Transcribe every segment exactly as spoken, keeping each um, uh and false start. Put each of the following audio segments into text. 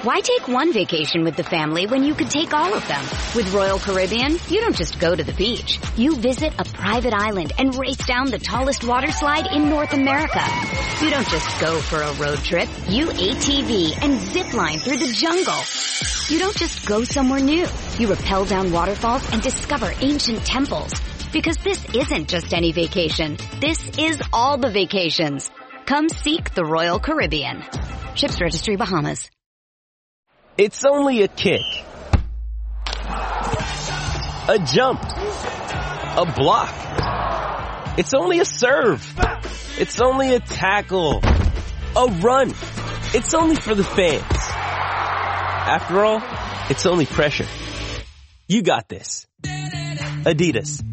Why take one vacation with the family when you could take all of them? With Royal Caribbean, you don't just go to the beach. You visit a private island and race down the tallest water slide in North America. You don't just go for a road trip. You A T V and zip line through the jungle. You don't just go somewhere new. You rappel down waterfalls and discover ancient temples. Because this isn't just any vacation. This is all the vacations. Come seek the Royal Caribbean. Ships Registry, Bahamas. It's only a kick, a jump, a block. It's only a serve. It's only a tackle, a run. It's only for the fans. After all, it's only pressure. You got this. Adidas.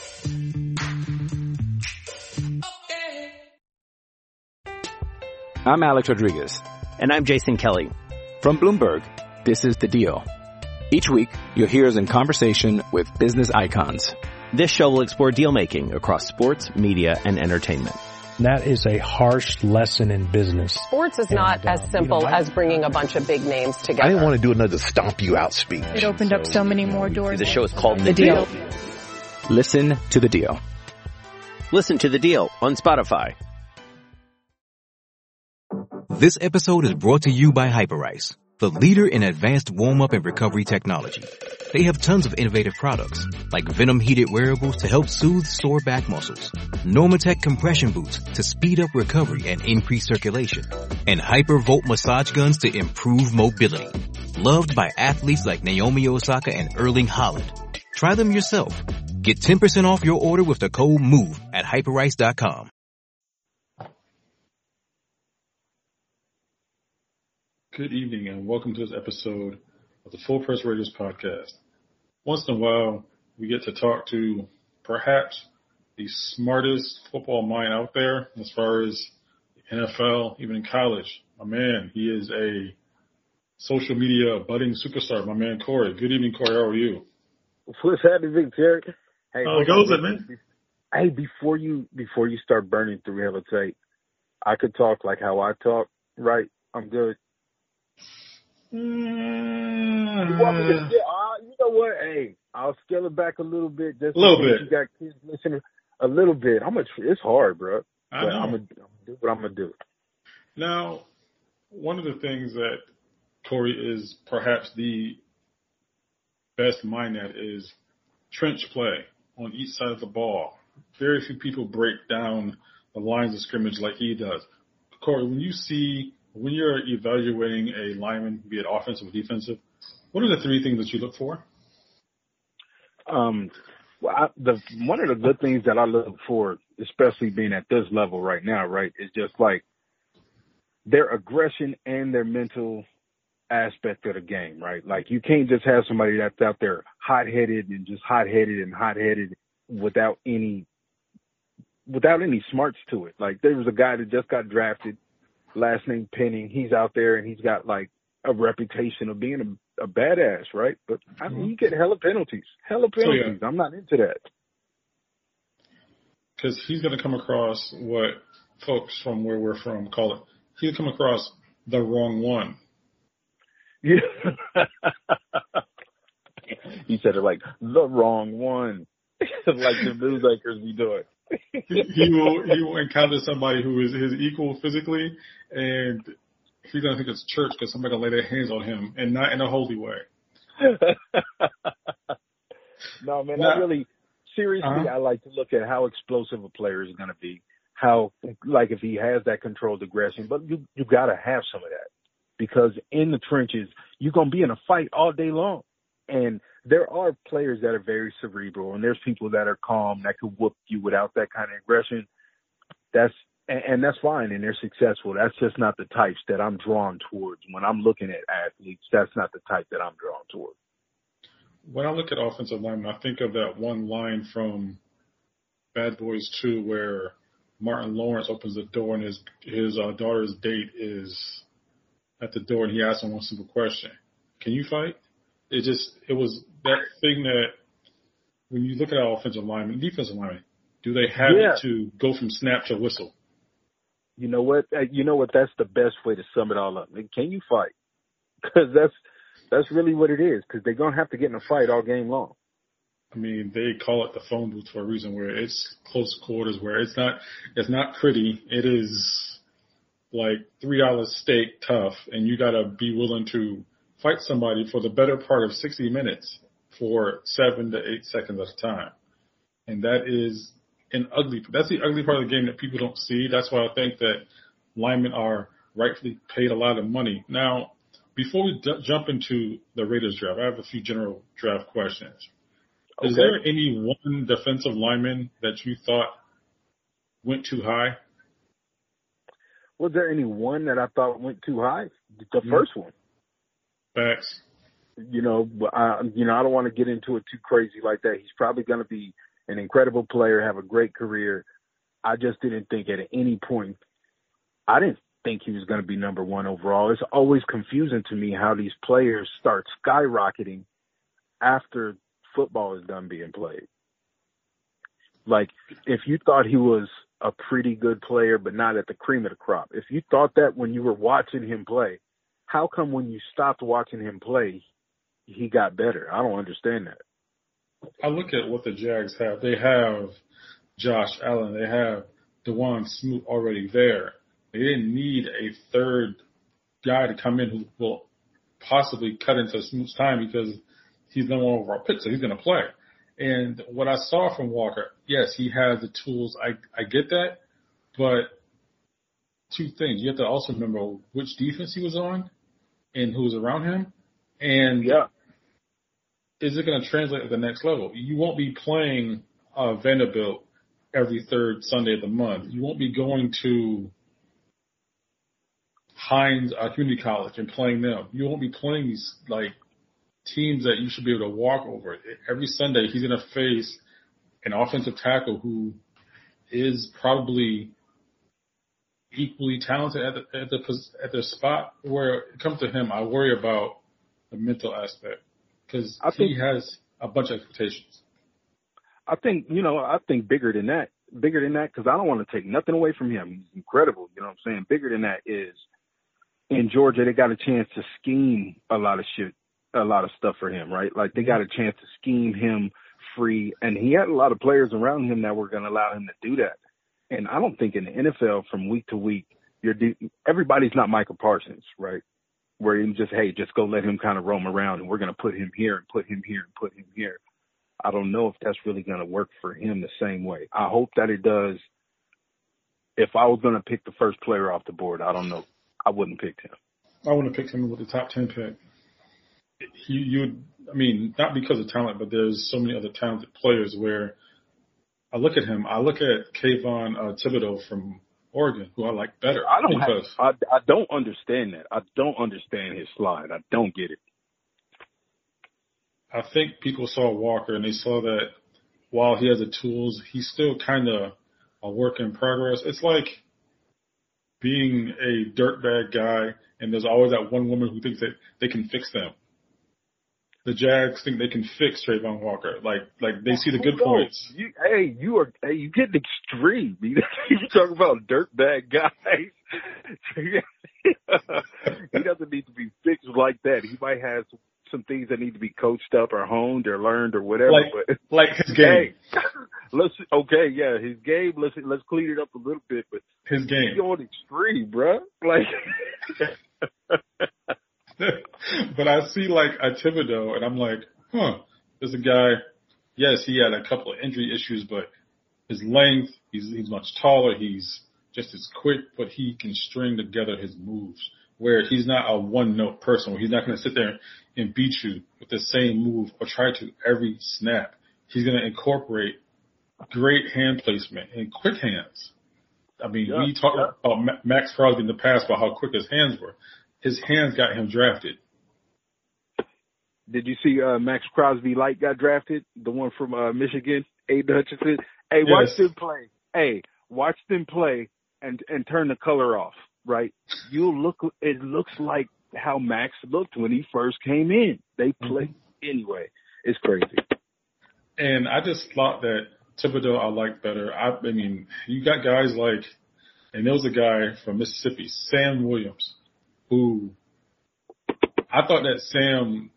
I'm Alex Rodriguez. And I'm Jason Kelly. From Bloomberg, this is The Deal. Each week, you'll hear us in conversation with business icons. This show will explore deal-making across sports, media, and entertainment. That is a harsh lesson in business. Sports is not and, as simple you know, I, as bringing a bunch of big names together. I didn't want to do another stomp you out speech. It opened so, up so many more doors. The show is called The, the deal. deal. Listen to The Deal. Listen to The Deal on Spotify. This episode is brought to you by Hyperice, the leader in advanced warm-up and recovery technology. They have tons of innovative products, like Venom-heated wearables to help soothe sore back muscles, Normatec compression boots to speed up recovery and increase circulation, and Hypervolt massage guns to improve mobility. Loved by athletes like Naomi Osaka and Erling Haaland. Try them yourself. Get ten percent off your order with the code MOVE at hyperice dot com. Good evening and welcome to this episode of the Full Press Raiders podcast. Once in a while, we get to talk to perhaps the smartest football mind out there as far as the N F L, even in college. My man, he is a social media budding superstar. My man, Corey. Good evening, Corey. How are you? What's happening, Big Terry? Hey, how goes it, man? Hey, before you before you start burning through hella tape, I could talk like how I talk, right? I'm good. Mm. You, want me to, yeah, uh, you know what? Hey, I'll scale it back a little bit. Just a little bit. You got kids listening. A little bit. I'm gonna. It's hard, bro. I but know. I'm gonna do what I'm gonna do. Now, one of the things that Corey is perhaps the best mind at is trench play on each side of the ball. Very few people break down the lines of scrimmage like he does. Corey, when you see When you're evaluating a lineman, be it offensive or defensive, what are the three things that you look for? Um, well, I, the one of the good things that I look for, especially being at this level right now, right, is just like their aggression and their mental aspect of the game, right? Like you can't just have somebody that's out there hot-headed and just hot-headed and hot-headed without any without any smarts to it. Like there was a guy that just got drafted. Last name Penning. He's out there and he's got like a reputation of being a, a badass, right? But I mean, you get hella penalties. Hella penalties. So, yeah. I'm not into that. Because he's going to come across what folks from where we're from call it. He'll come across the wrong one. Yeah. He said it like the wrong one. Like the news anchors be doing. he, he will he will encounter somebody who is his equal physically, and he's gonna think it's church because somebody gonna lay their hands on him, and not in a holy way. No, man, now, I really seriously uh-huh. I like to look at how explosive a player is gonna be. How like if he has that controlled aggression, but you you gotta have some of that because in the trenches you're gonna be in a fight all day long, and there are players that are very cerebral, and there's people that are calm that can whoop you without that kind of aggression. That's and, and that's fine, and they're successful. That's just not the types that I'm drawn towards when I'm looking at athletes. That's not the type that I'm drawn towards. When I look at offensive linemen, I think of that one line from Bad Boys two where Martin Lawrence opens the door and his his uh, daughter's date is at the door, and he asks him one simple question: "Can you fight?" It just, it was that thing that when you look at our offensive linemen, defensive linemen, do they have yeah. it to go from snap to whistle? You know what? You know what? That's the best way to sum it all up. Can you fight? because that's that's really what it is. Because they're gonna have to get in a fight all game long. I mean, they call it the phone booth for a reason, where it's close quarters, where it's not it's not pretty. It is like three dollar steak tough, and you got to be willing to fight somebody for the better part of sixty minutes for seven to eight seconds at a time. And that is an ugly, that's the ugly part of the game that people don't see. That's why I think that linemen are rightfully paid a lot of money. Now, before we d- jump into the Raiders draft, I have a few general draft questions. Okay. Is there any one defensive lineman that you thought went too high? Was there any one that I thought went too high? The mm-hmm. first one. Facts. You know, I, you know, I don't want to get into it too crazy like that. He's probably going to be an incredible player, have a great career. I just didn't think at any point, I didn't think he was going to be number one overall. It's always confusing to me how these players start skyrocketing after football is done being played. Like, if you thought he was a pretty good player, but not at the cream of the crop, if you thought that when you were watching him play, how come when you stopped watching him play, he got better? I don't understand that. I look at what the Jags have. They have Josh Allen. They have DeJuan Smoot already there. They didn't need a third guy to come in who will possibly cut into Smoot's time because he's the number one overall pick, so he's going to play. And what I saw from Walker, yes, he has the tools. I, I get that. But two things. You have to also remember which defense he was on and who was around him. And yeah. Is it going to translate at the next level? You won't be playing uh, Vanderbilt every third Sunday of the month. You won't be going to Hines uh, Community College and playing them. You won't be playing these like teams that you should be able to walk over. Every Sunday he's going to face an offensive tackle who is probably equally talented at the, at the at the spot. Where it comes to him, I worry about the mental aspect. Because he has a bunch of expectations. I think, you know, I think bigger than that, bigger than that, because I don't want to take nothing away from him. He's incredible. You know what I'm saying? Bigger than that is in Georgia, they got a chance to scheme a lot of shit, a lot of stuff for him, right? Like they got a chance to scheme him free. And he had a lot of players around him that were going to allow him to do that. And I don't think in the N F L from week to week, you're de- everybody's not Michael Parsons, right? Where you just, hey, just go let him kind of roam around and we're going to put him here and put him here and put him here. I don't know if that's really going to work for him the same way. I hope that it does. If I was going to pick the first player off the board, I don't know. I wouldn't pick him. I wouldn't have picked him with the top ten pick. He, you would, I mean, not because of talent, but there's so many other talented players where I look at him. I look at Kayvon uh, Thibodeau from Oregon, who I like better. I don't because have, I, I don't understand that. I don't understand his slide. I don't get it. I think people saw Walker and they saw that while he has the tools, he's still kind of a work in progress. It's like being a dirtbag guy and there's always that one woman who thinks that they can fix them. The Jags think they can fix Trayvon Walker. Like, like they see the good points. You, hey, you are, hey, you get extreme. You talk about dirtbag guys. He doesn't need to be fixed like that. He might have some things that need to be coached up or honed or learned or whatever. Like, but like his game. Hey, let's okay, yeah, his game. Let's let's clean it up a little bit. But his game. He's going extreme, bro. Like. But I see like a Thibodeau and I'm like, huh, there's a guy, yes, he had a couple of injury issues, but his length, he's, he's much taller, he's just as quick, but he can string together his moves where he's not a one-note person, where he's not going to sit there and beat you with the same move or try to every snap. He's going to incorporate great hand placement and quick hands. I mean, yeah, we talked yeah. about Max Crosby in the past about how quick his hands were. His hands got him drafted. Did you see uh, Max Crosby Light got drafted? The one from uh, Michigan, Aiden Hutchinson. Hey, watch yes. them play. Hey, watch them play and and turn the color off. Right? You look. It looks like how Max looked when he first came in. They play mm-hmm. anyway. It's crazy. And I just thought that Thibodeau I liked better. I, I mean, you got guys like, and there was a guy from Mississippi, Sam Williams, who I thought that Sam,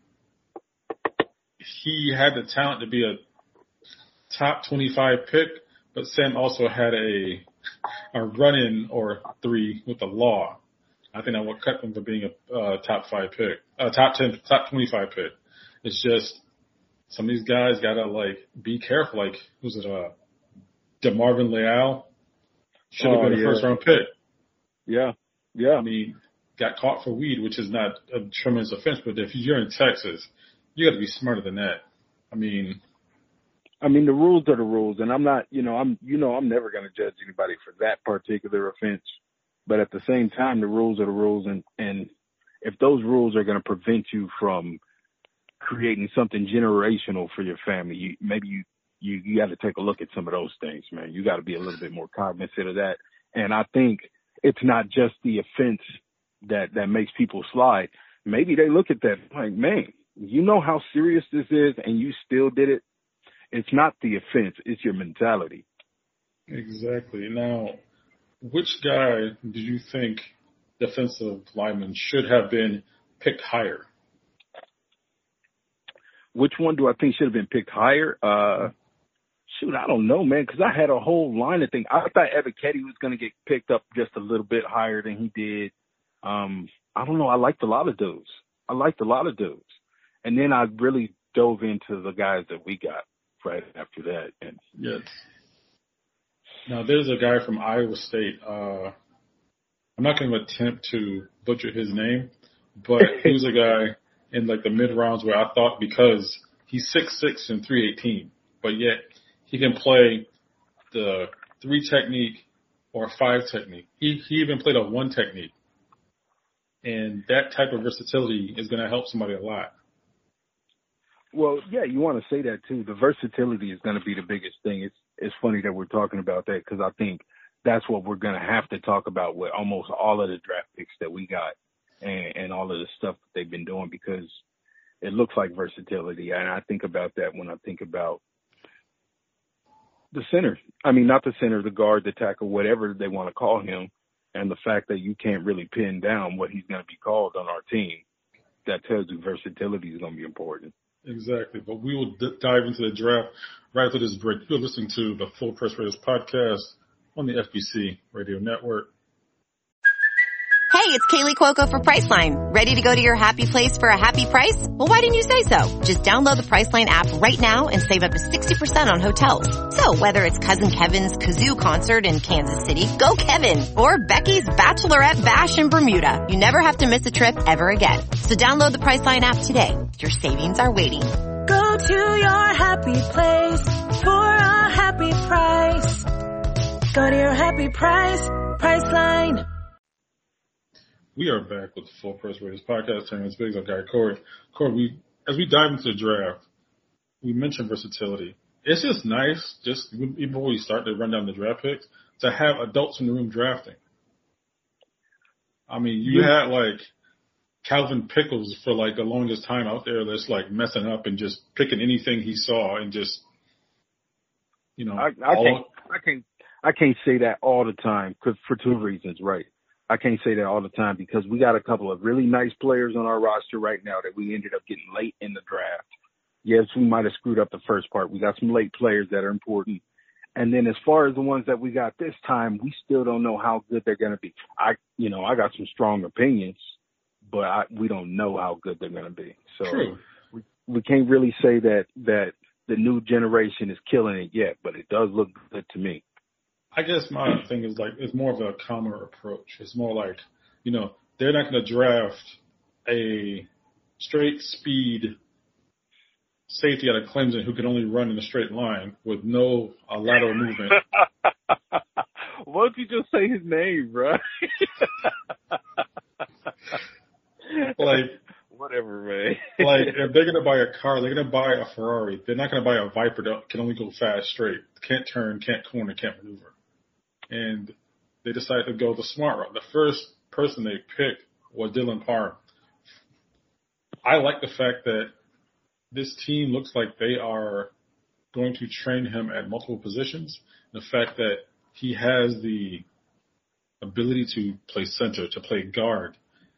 he had the talent to be a top twenty-five pick, but Sam also had a a run-in or three with the law. I think that would cut him from being a uh, top five pick, uh, top ten, top twenty-five pick. It's just some of these guys gotta like be careful. Like, who's it? Uh, DeMarvin Leal should have oh, been a yeah. first round pick. Yeah, yeah. I mean, got caught for weed, which is not a tremendous offense, but if you're in Texas, you got to be smarter than that. I mean, I mean, the rules are the rules, and I'm not, you know, I'm, you know, I'm never going to judge anybody for that particular offense. But at the same time, the rules are the rules, and and if those rules are going to prevent you from creating something generational for your family, you, maybe you you you got to take a look at some of those things, man. You got to be a little bit more cognizant of that. And I think it's not just the offense that that makes people slide. Maybe they look at that like, man, you know how serious this is, and you still did it. It's not the offense; it's your mentality. Exactly. Now, which guy do you think defensive lineman should have been picked higher? Which one do I think should have been picked higher? Uh, shoot, I don't know, man, because I had a whole line of things. I thought Evan Ketty was going to get picked up just a little bit higher than he did. Um, I don't know. I liked a lot of dudes. I liked a lot of dudes. And then I really dove into the guys that we got right after that. And yes. Now, there's a guy from Iowa State. Uh, I'm not going to attempt to butcher his name, but he was a guy in like the mid rounds where I thought, because he's six six and three eighteen, but yet he can play the three technique or five technique. He he even played a one technique, and that type of versatility is going to help somebody a lot. Well, yeah, you want to say that too. The versatility is going to be the biggest thing. It's it's funny that we're talking about that, because I think that's what we're going to have to talk about with almost all of the draft picks that we got. And, and all of the stuff that they've been doing, because it looks like versatility. And I think about that when I think about the center. I mean, not the center, the guard, the tackle, whatever they want to call him. And the fact that you can't really pin down what he's going to be called on our team, that tells you versatility is going to be important. Exactly. But we will d- dive into the draft right after this break. You're listening to the Full Press Raiders podcast on the F B C Radio Network. Hey, it's Kaylee Cuoco for Priceline. Ready to go to your happy place for a happy price? Well, why didn't you say so? Just download the Priceline app right now and save up to sixty percent on hotels. So whether it's Cousin Kevin's Kazoo Concert in Kansas City, go Kevin, or Becky's Bachelorette Bash in Bermuda, you never have to miss a trip ever again. So download the Priceline app today. Your savings are waiting. Go to your happy place for a happy price. Go to your happy price, Priceline. We are back with the Full Press Raiders podcast. Terrence Biggs, our guy Corey. Corey, we, as we dive into the draft, we mentioned versatility. It's just nice, just even before we start to run down the draft picks, to have adults in the room drafting. I mean, you yeah. had like Calvin Pickles for like the longest time out there that's like messing up and just picking anything he saw and just, you know. I, I can't, I can't, I can't say that all the time, cause for two reasons, right? I can't say that all the time because we got a couple of really nice players on our roster right now that we ended up getting late in the draft. Yes, we might have screwed up the first part. We got some late players that are important. And then as far as the ones that we got this time, we still don't know how good they're going to be. I, you know, I got some strong opinions, but I, we don't know how good they're going to be. So True. we, we can't really say that, that the new generation is killing it yet, but it does look good to me. I guess my thing is like, it's more of a calmer approach. It's more like, you know, they're not going to draft a straight speed safety out of Clemson who can only run in a straight line with no uh, lateral movement. Why don't you just say his name, bro? Like, whatever, man. Like, if they're going to buy a car, they're going to buy a Ferrari. They're not going to buy a Viper that can only go fast straight. Can't turn, can't corner, can't maneuver. And they decided to go the smart route. The first person they picked was Dylan Parham. I like the fact that this team looks like they are going to train him at multiple positions. The fact that he has the ability to play center, to play guard,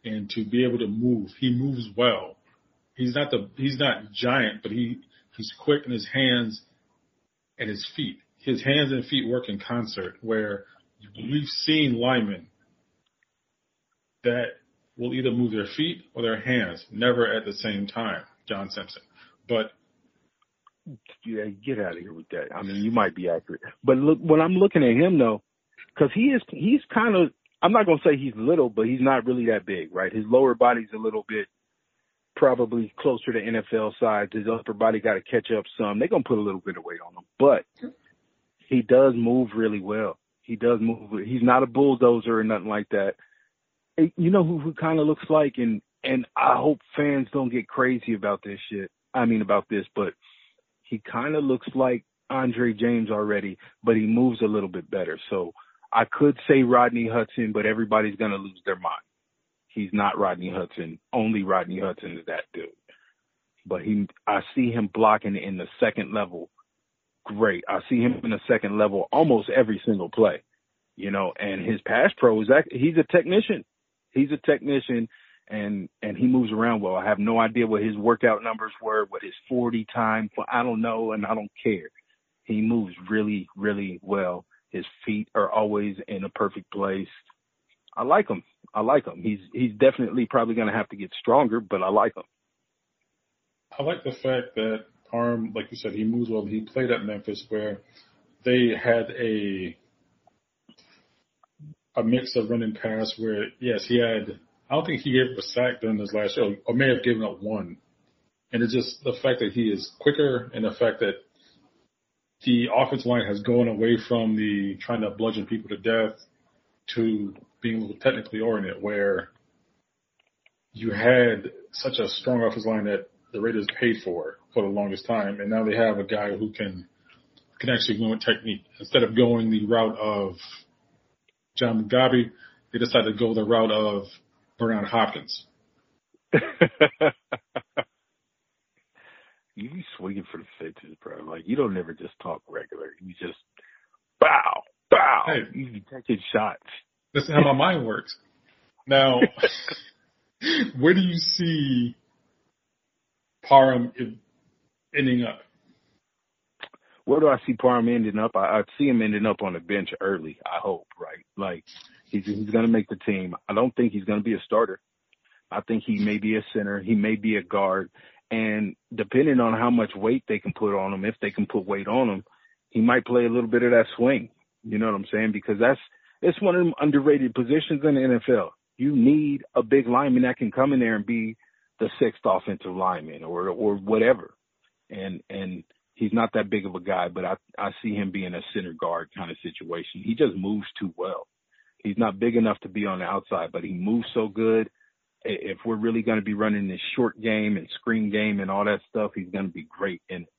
and to be able to move. He moves well. He's not the he's not giant, but he, he's quick in his hands and his feet. His hands and feet work in concert, where we've seen linemen that will either move their feet or their hands, never at the same time. John Simpson. But yeah, get out of here with that. I mean, you might be accurate, but look, when I'm looking at him though, because he is, he's kind of, I'm not going to say he's little, but he's not really that big, right? His lower body's a little bit probably closer to N F L size. His upper body got to catch up some. They're going to put a little bit of weight on him, but he does move really well. He does move. He's not a bulldozer or nothing like that. You know who, who kind of looks like, and, and I hope fans don't get crazy about this shit. I mean, about this, but he kind of looks like Andre James already, but he moves a little bit better. So I could say Rodney Hudson, but everybody's going to lose their mind. He's not Rodney Hudson. Only Rodney Hudson is that dude. But he, I see him blocking in the second level. Great. I see him in the second level almost every single play, you know, and his pass pro is that he's a technician. He's a technician and, and he moves around well. I have no idea what his workout numbers were, what his forty time. I don't know. And I don't care. He moves really, really well. His feet are always in a perfect place. I like him. I like him. He's, he's definitely probably going to have to get stronger, but I like him. I like the fact that Parham, like you said, he moves well. He played at Memphis where they had a a mix of running pass where, yes, he had, I don't think he gave up a sack during his last year, or may have given up one. And it's just the fact that he is quicker and the fact that the offensive line has gone away from the trying to bludgeon people to death to being a little technically oriented, where you had such a strong offensive line that the Raiders paid for for the longest time, and now they have a guy who can can actually win with technique. Instead of going the route of John Mugabe, they decided to go the route of Brian Hopkins. You be swinging for the fences, bro. Like, you don't never just talk regular. You just bow, bow. Hey, you be taking shots. That's how my mind works. Now, where do you see Parham ending up? Where do I see Parham ending up? I, I see him ending up on the bench early, I hope, right? Like, he's, he's going to make the team. I don't think he's going to be a starter. I think he may be a center. He may be a guard. And depending on how much weight they can put on him, if they can put weight on him, he might play a little bit of that swing. You know what I'm saying? Because that's, it's one of them underrated positions in the N F L. You need a big lineman that can come in there and be the sixth offensive lineman or, or whatever. And, and he's not that big of a guy, but I, I see him being a center guard kind of situation. He just moves too well. He's not big enough to be on the outside, but he moves so good. If we're really going to be running this short game and screen game and all that stuff, he's going to be great in it.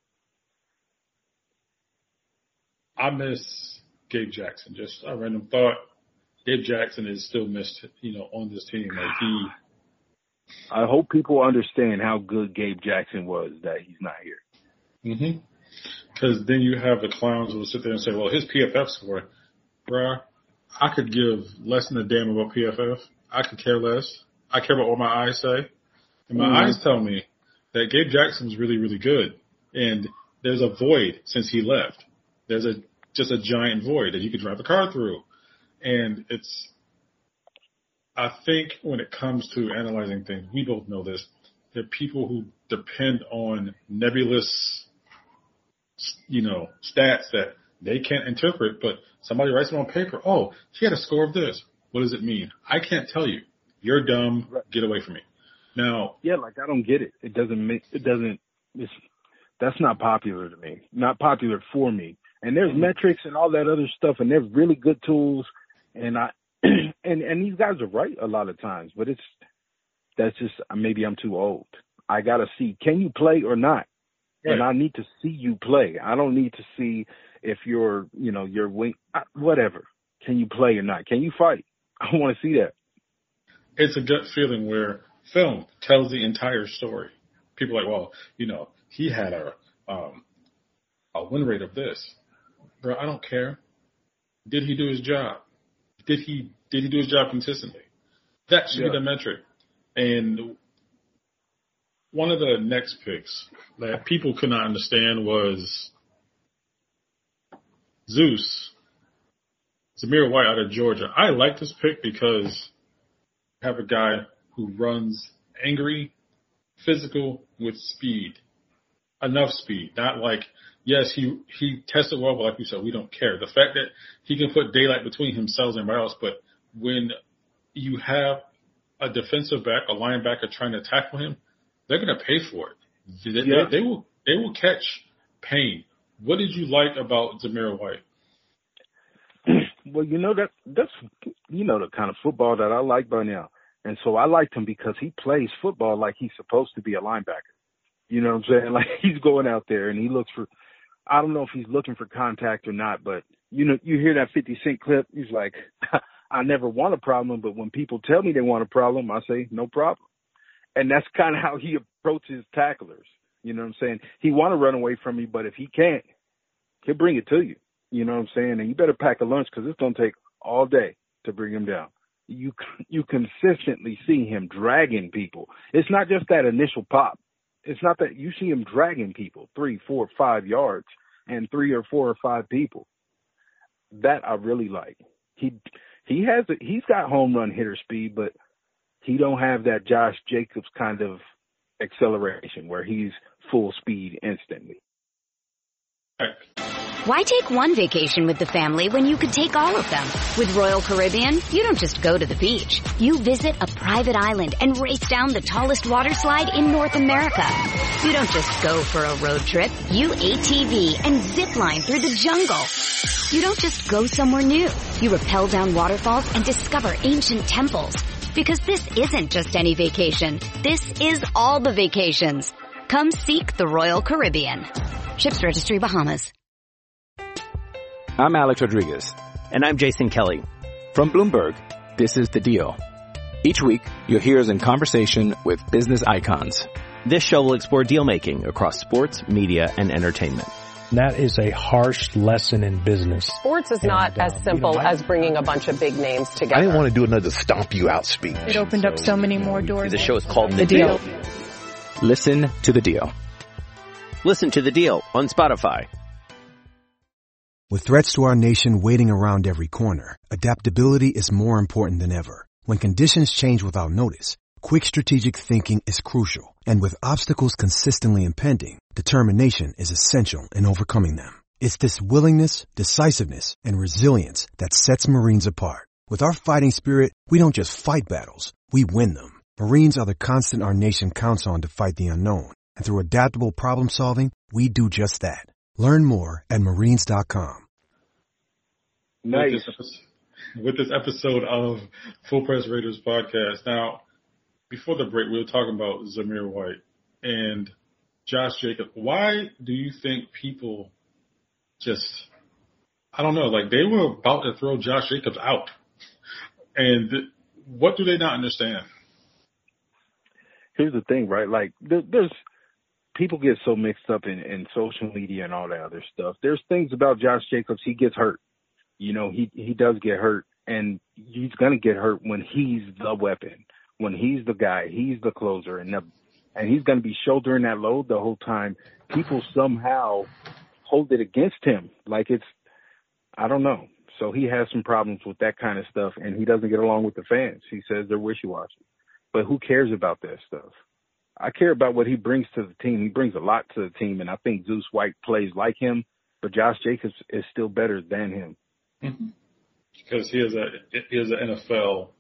I miss Gabe Jackson. Just a random thought. Gabe Jackson is still missed, you know, on this team. Like he. I hope people understand how good Gabe Jackson was that he's not here. Mm-hmm. Because then you have the clowns who will sit there and say, well, his P F F score, bruh, I could give less than a damn about P F F. I could care less. I care about what my eyes say. And my mm-hmm. eyes tell me that Gabe Jackson was really, really good. And there's a void since he left. There's a just a giant void that you could drive a car through. And it's, I think when it comes to analyzing things, we both know this, there are people who depend on nebulous, you know, stats that they can't interpret, but somebody writes them on paper. Oh, he had a score of this. What does it mean? I can't tell you. You're dumb. Get away from me. Now. Yeah, like I don't get it. It doesn't make, it doesn't, it's, that's not popular to me. Not popular for me. And there's mm-hmm. metrics and all that other stuff, and there's really good tools. And I, and, and these guys are right a lot of times, but it's, that's just, maybe I'm too old. I got to see, can you play or not? Right. And I need to see you play. I don't need to see if you're, you know, your wing, whatever. Can you play or not? Can you fight? I want to see that. It's a gut feeling where film tells the entire story. People are like, well, you know, he had a um, a win rate of this. Bro, I don't care. Did he do his job? Did he did he do his job consistently? That should Yeah. be the metric. And one of the next picks that people could not understand was Zeus, Zamir White out of Georgia. I like this pick because I have a guy who runs angry, physical with speed. Enough speed. Not like, yes, he he tested well, but like you said, we don't care. The fact that he can put daylight between himself and everybody else, but when you have a defensive back, a linebacker trying to tackle him, they're going to pay for it. They, Yeah. they, they will they will catch pain. What did you like about Zamir White? Well, you know, that that's, you know, the kind of football that I like by now. And so I liked him because he plays football like he's supposed to be a linebacker. You know what I'm saying? Like, he's going out there and he looks for, I don't know if he's looking for contact or not, but, you know, you hear that fifty Cent clip, he's like, I never want a problem, but when people tell me they want a problem, I say, no problem. And that's kind of how he approaches tacklers. You know what I'm saying? He want to run away from me, but if he can't, he'll bring it to you. You know what I'm saying? And you better pack a lunch because it's going to take all day to bring him down. You you consistently see him dragging people. It's not just that initial pop. It's not that you see him dragging people three, four, five yards and three or four or five people. That I really like. He he has a, he's got home run hitter speed, but he don't have that Josh Jacobs kind of acceleration where he's full speed instantly. Why take one vacation with the family when you could take all of them? With Royal Caribbean, you don't just go to the beach. You visit a private island and race down the tallest water slide in North America. You don't just go for a road trip. You A T V and zip line through the jungle. You don't just go somewhere new. You rappel down waterfalls and discover ancient temples. Because this isn't just any vacation. This is all the vacations. Come seek the Royal Caribbean. Ships Registry, Bahamas. I'm Alex Rodriguez. And I'm Jason Kelly. From Bloomberg, this is The Deal. Each week, you'll hear us in conversation with business icons. This show will explore deal-making across sports, media, and entertainment. That is a harsh lesson in business. Sports is and, not uh, as simple you know, as bringing a bunch of big names together. I didn't want to do another stomp you out speech. It opened up so many more doors. The show is called The, The deal. Deal. Listen to The Deal. Listen to The Deal on Spotify. With threats to our nation waiting around every corner, adaptability is more important than ever. When conditions change without notice, quick strategic thinking is crucial. And with obstacles consistently impending, determination is essential in overcoming them. It's this willingness, decisiveness, and resilience that sets Marines apart. With our fighting spirit, we don't just fight battles, we win them. Marines are the constant our nation counts on to fight the unknown. And through adaptable problem solving, we do just that. Learn more at marines dot com. Nice. With this, with this episode of Full Press Raiders podcast. Now, before the break, we were talking about Zamir White and Josh Jacobs. Why do you think people just, I don't know, like they were about to throw Josh Jacobs out? And what do they not understand? Here's the thing, right? Like there, there's people get so mixed up in, in social media and all that other stuff. There's things about Josh Jacobs. He gets hurt. You know, he, he does get hurt, and he's going to get hurt when he's the weapon, when he's the guy, he's the closer, and the, and he's going to be shouldering that load the whole time. People somehow hold it against him like it's, I don't know. So he has some problems with that kind of stuff, and he doesn't get along with the fans. He says they're wishy-washy. But who cares about that stuff? I care about what he brings to the team. He brings a lot to the team, and I think Zeus White plays like him, but Josh Jacobs is still better than him. Mm-hmm. Because he has a he has an N F L,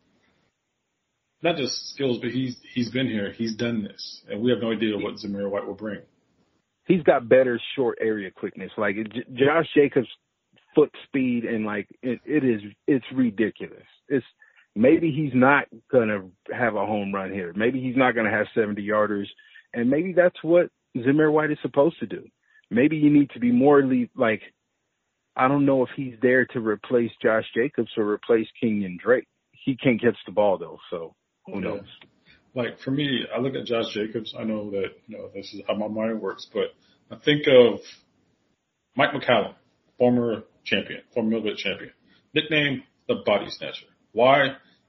not just skills, but he's he's been here, he's done this, and we have no idea what Zamir White will bring. He's got better short area quickness. Like J- Josh Jacobs' foot speed and like it, it is it's ridiculous. It's maybe he's not gonna have a home run here. Maybe he's not gonna have seventy yarders, and maybe that's what Zamir White is supposed to do. Maybe you need to be more elite, like. I don't know if he's there to replace Josh Jacobs or replace Kenyon Drake. He can't catch the ball, though, so who knows? Yeah. Like, for me, I look at Josh Jacobs. I know that, you know, this is how my mind works, but I think of Mike McCallum, former champion, former middleweight champion. Nickname, the Body Snatcher. Why?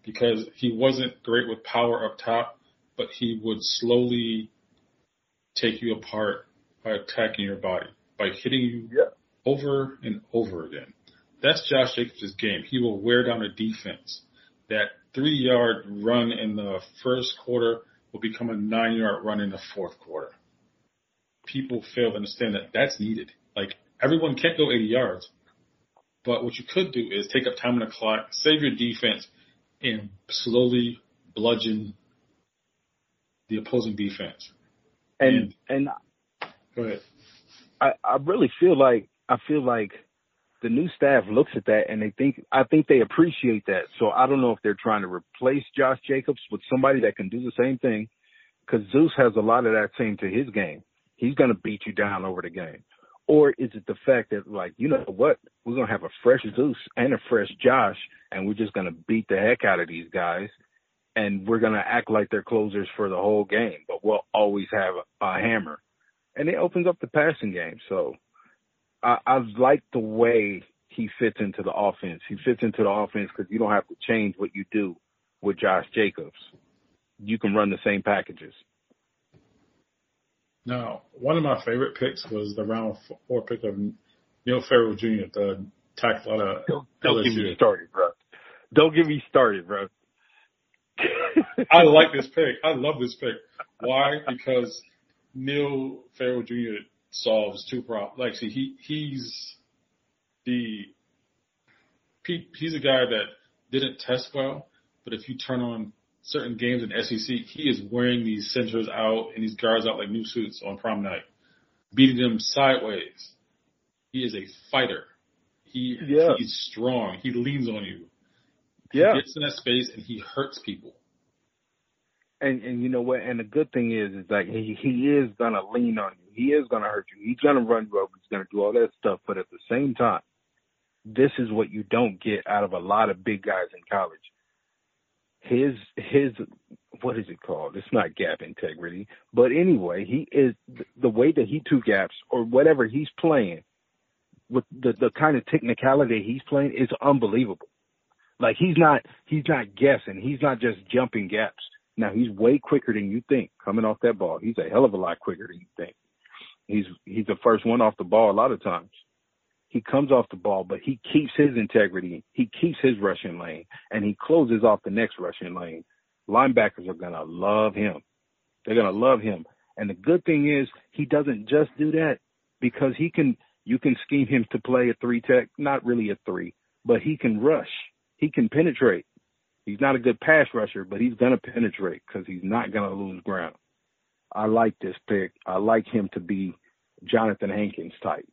because he wasn't great with power up top, but he would slowly take you apart by attacking your body, by hitting you yeah. over and over again. That's Josh Jacobs' game. He will wear down a defense. That three-yard run in the first quarter will become a nine-yard run in the fourth quarter. People fail to understand that that's needed. Like, everyone can't go eighty yards, but what you could do is take up time on the clock, save your defense, and slowly bludgeon the opposing defense. And and, and go ahead. I, I really feel like I feel like the new staff looks at that and they think I think they appreciate that. So I don't know if they're trying to replace Josh Jacobs with somebody that can do the same thing, because Zeus has a lot of that same to his game. He's going to beat you down over the game. Or is it the fact that, like, you know what, we're going to have a fresh Zeus and a fresh Josh, and we're just going to beat the heck out of these guys, and we're going to act like they're closers for the whole game, but we'll always have a, a hammer. And it opens up the passing game. So I, I like the way he fits into the offense. He fits into the offense because you don't have to change what you do with Josh Jacobs. You can run the same packages. Now, one of my favorite picks was the round four pick of Neil Farrell Junior, the tackle out of Don't, don't L S U. get me started, bro. Don't get me started, bro. I like this pick. I love this pick. Why? Because Neil Farrell Junior solves two problems. Like, see, he he's the he, he's a guy that didn't test well, but if you turn on certain games in S E C, he is wearing these centers out and these guards out like new suits on prom night, beating them sideways. He is a fighter. He yeah. he's strong. He leans on you. Yeah. He gets in that space and he hurts people. And and you know what? And the good thing is, is like he he is gonna lean on you. He is gonna hurt you. He's gonna run you over. He's gonna do all that stuff. But at the same time, this is what you don't get out of a lot of big guys in college. His his what is it called? It's not gap integrity, but anyway, he is the way that he two gaps or whatever he's playing with the the kind of technicality he's playing is unbelievable. Like he's not he's not guessing. He's not just jumping gaps. Now he's way quicker than you think coming off that ball. He's a hell of a lot quicker than you think. He's he's the first one off the ball a lot of times. He comes off the ball, but he keeps his integrity. He keeps his rushing lane, and he closes off the next rushing lane. Linebackers are going to love him. They're going to love him. And the good thing is he doesn't just do that because he can. You can scheme him to play a three tech, not really a three, but he can rush. He can penetrate. He's not a good pass rusher, but he's going to penetrate because he's not going to lose ground. I like this pick. I like him to be Jonathan Hankins type.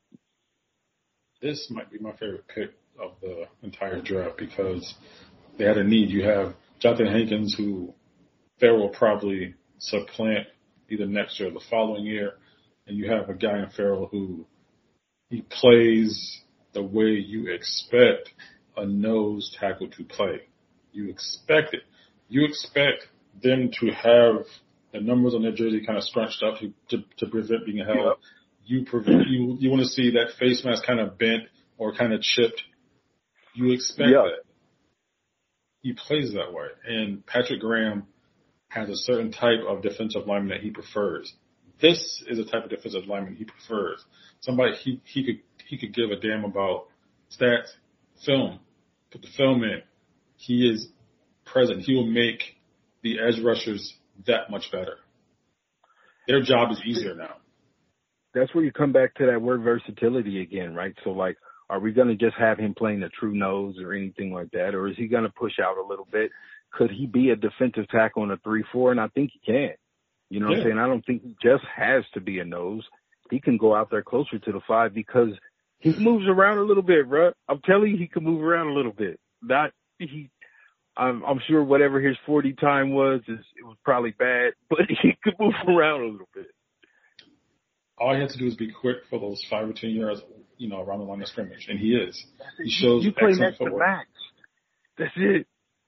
This might be my favorite pick of the entire draft because they had a need. You have Jonathan Hankins, who Farrell will probably supplant either next year or the following year, and you have a guy in Farrell who he plays the way you expect a nose tackle to play. You expect it. You expect them to have the numbers on their jersey kind of scrunched up to, to, to prevent being held. Yep. You prevent, you you want to see that face mask kind of bent or kind of chipped. You expect yep. that. He plays that way. And Patrick Graham has a certain type of defensive lineman that he prefers. This is a type of defensive lineman he prefers. Somebody he, he could he could give a damn about stats, film, put the film in. He is present. He will make the edge rushers that much better. Their job is easier now. That's where you come back to that word versatility again, right? So, like, are we going to just have him playing a true nose or anything like that? Or is he going to push out a little bit? Could he be a defensive tackle in a three four? And I think he can. You know what yeah. I'm saying? I don't think he just has to be a nose. He can go out there closer to the five because he moves around a little bit, bro. I'm telling you, he can move around a little bit. Not he. I'm, I'm sure whatever his forty time was, is it was probably bad, but he could move around a little bit. All he has to do is be quick for those five or ten yards, you know, around the line of scrimmage, and he is. He shows you play excellent next to footwork. Max. That's it.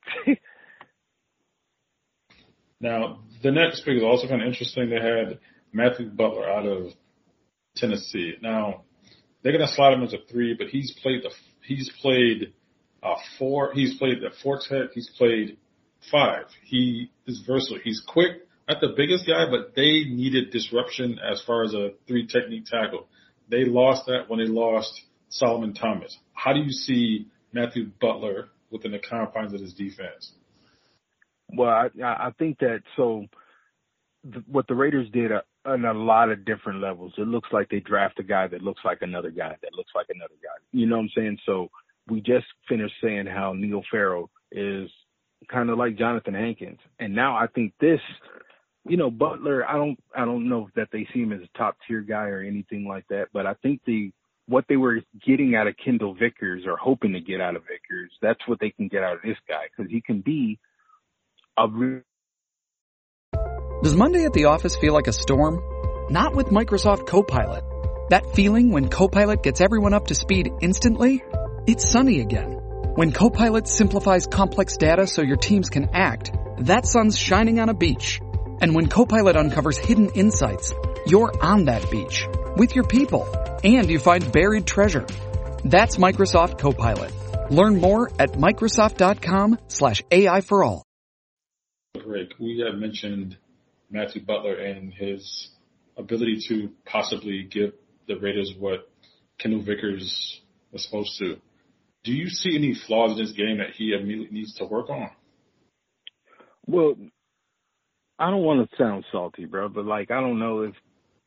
Now, the next pick is also kind of interesting. They had Matthew Butler out of Tennessee. Now, they're going to slide him as a three, but he's played the he's played uh, four. He's played the Forks Head. He's played five. He is versatile. He's quick, not the biggest guy, but they needed disruption as far as a three technique tackle. They lost that when they lost Solomon Thomas. How do you see Matthew Butler within the confines of this defense? Well, I, I think that so th- what the Raiders did uh, on a lot of different levels. It looks like they draft a guy that looks like another guy that looks like another guy. You know what I'm saying? So we just finished saying how Neil Farrell is kind of like Jonathan Hankins, and now I think this, you know, Butler. I don't, I don't know that they see him as a top tier guy or anything like that, but I think the what they were getting out of Kendall Vickers or hoping to get out of Vickers, that's what they can get out of this guy because he can be a real. Does Monday at the office feel like a storm? Not with Microsoft Copilot. That feeling when Copilot gets everyone up to speed instantly? It's sunny again. When Copilot simplifies complex data so your teams can act, that sun's shining on a beach. And when Copilot uncovers hidden insights, you're on that beach with your people and you find buried treasure. That's Microsoft Copilot. Learn more at Microsoft.com slash AI for all. Rick, we have mentioned Matthew Butler and his ability to possibly give the Raiders what Kendall Vickers was supposed to. Do you see any flaws in this game that he immediately needs to work on? Well, I don't want to sound salty, bro, but like, I don't know if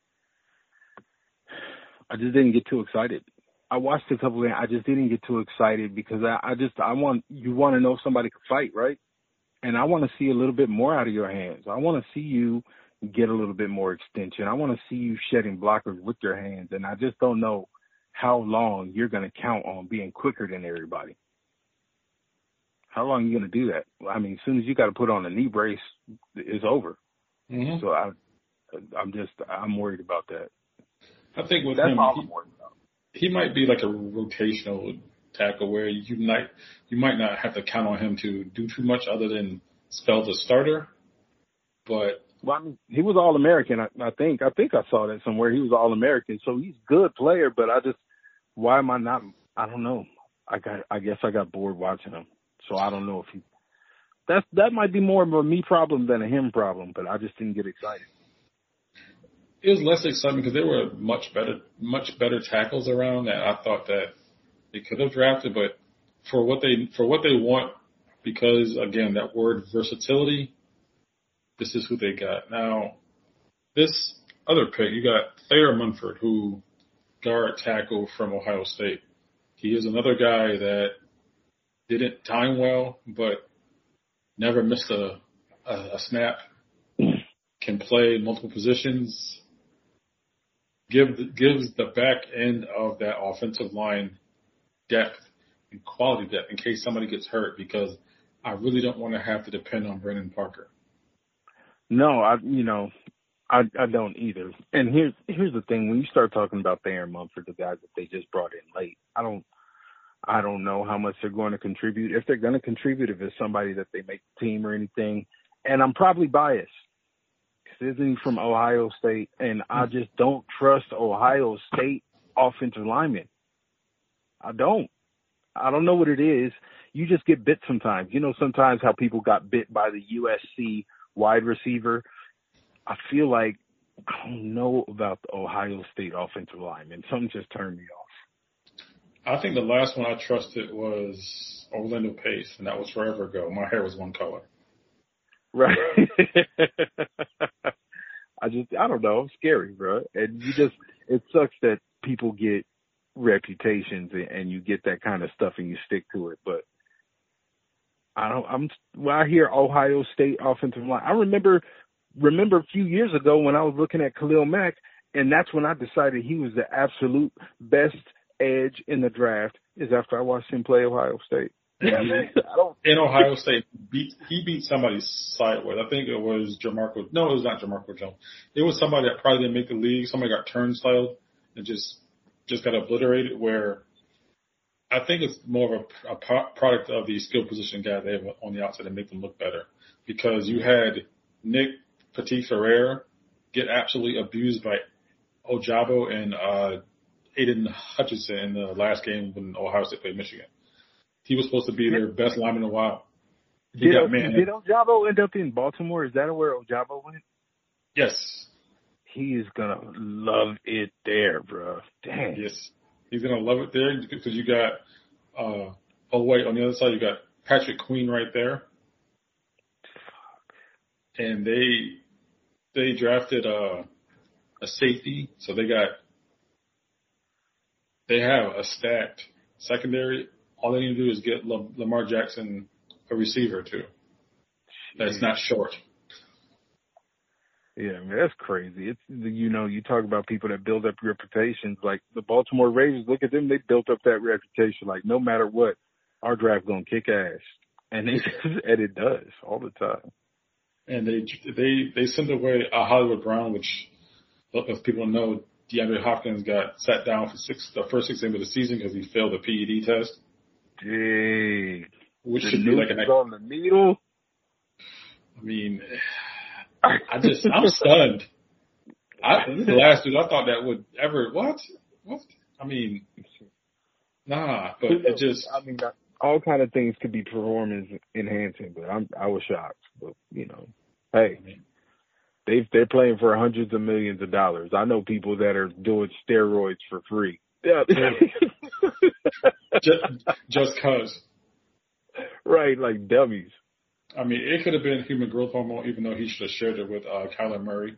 I just didn't get too excited. I watched a couple of I just didn't get too excited because I, I just, I want, you want to know if somebody can fight, right? And I want to see a little bit more out of your hands. I want to see you get a little bit more extension. I want to see you shedding blockers with your hands. And I just don't know how long you're going to count on being quicker than everybody. How long are you going to do that? I mean, as soon as you got to put on a knee brace, it's over. Mm-hmm. So I, I'm just, I'm worried about that. I think with That's him, all he, I'm worried about. He might be like a rotational tackle where you might you might not have to count on him to do too much other than spell the starter. But well, I mean, he was All American. I, I think I think I saw that somewhere. He was All American, so he's a good player. But I just why am I not? I don't know. I got I guess I got bored watching him, so I don't know if he. That's that might be more of a me problem than a him problem. But I just didn't get excited. It was less exciting because there were much better much better tackles around that I thought that they could have drafted, but for what they for what they want, because again that word versatility, this is who they got. Now, this other pick, you got Thayer Munford, who guard tackle from Ohio State. He is another guy that didn't time well, but never missed a a, a snap. Can play multiple positions. Give gives the back end of that offensive line depth and quality depth in case somebody gets hurt, because I really don't want to have to depend on Brandon Parker. No, I you know, I I don't either. And here's here's the thing: when you start talking about Thayer Munford, the guys that they just brought in late, I don't I don't know how much they're going to contribute. If they're going to contribute, if it's somebody that they make the team or anything, and I'm probably biased. Isn't he from Ohio State? And I just don't trust Ohio State offensive linemen. I don't. I don't know what it is. You just get bit sometimes. You know, sometimes how people got bit by the U S C wide receiver. I feel like I don't know about the Ohio State offensive linemen. Something just turned me off. I think the last one I trusted was Orlando Pace, and that was forever ago. My hair was one color. Right. I just, I don't know. I'm scary, bro. And you just, it sucks that people get reputations and, and you get that kind of stuff and you stick to it. But I don't, I'm, when I hear Ohio State offensive line, I remember, remember a few years ago when I was looking at Khalil Mack, and that's when I decided he was the absolute best edge in the draft, is after I watched him play Ohio State. In Ohio State, beat, he beat somebody sideways. I think it was Jamarco. No, it was not Jamarco Jones. It was somebody that probably didn't make the league. Somebody got turnstile and just just got obliterated. Where I think it's more of a, a product of the skill position guys they have on the outside that make them look better. Because you had Nick Petit-Ferrer get absolutely abused by Ojabo and uh, Aiden Hutchinson in the last game when Ohio State played Michigan. He was supposed to be their best lineman in a while. he did, got man. Did Ojabo end up in Baltimore? Is that where Ojabo went? Yes. He is gonna love it there, bro. Dang. Yes. He's gonna love it there because you got. Uh, oh wait, on the other side you got Patrick Queen right there, and they they drafted uh, a safety, so they got they have a stacked secondary. All they need to do is get Lamar Jackson a receiver too. That's not short. Yeah, man, that's crazy. It's, you know, you talk about people that build up reputations. Like the Baltimore Ravens, look at them. They built up that reputation. Like no matter what, our draft gonna kick ass, and it and it does all the time. And they they they sent away a Hollywood Brown, which, if people know, DeAndre Hopkins got sat down for six the first six games of the season because he failed the P E D test. Dang. Which the should be like an on the needle. I mean. I just, I'm stunned. I, this is the last dude I thought that would ever, what? What? I mean, nah, but it just. I mean, all kind of things could be performance enhancing, but I'm, I was shocked. But, you know, hey, they they're playing for hundreds of millions of dollars. I know people that are doing steroids for free. Yeah. just, just cause. Right, like dummies. I mean, it could have been human growth hormone, even though he should have shared it with uh, Kyler Murray.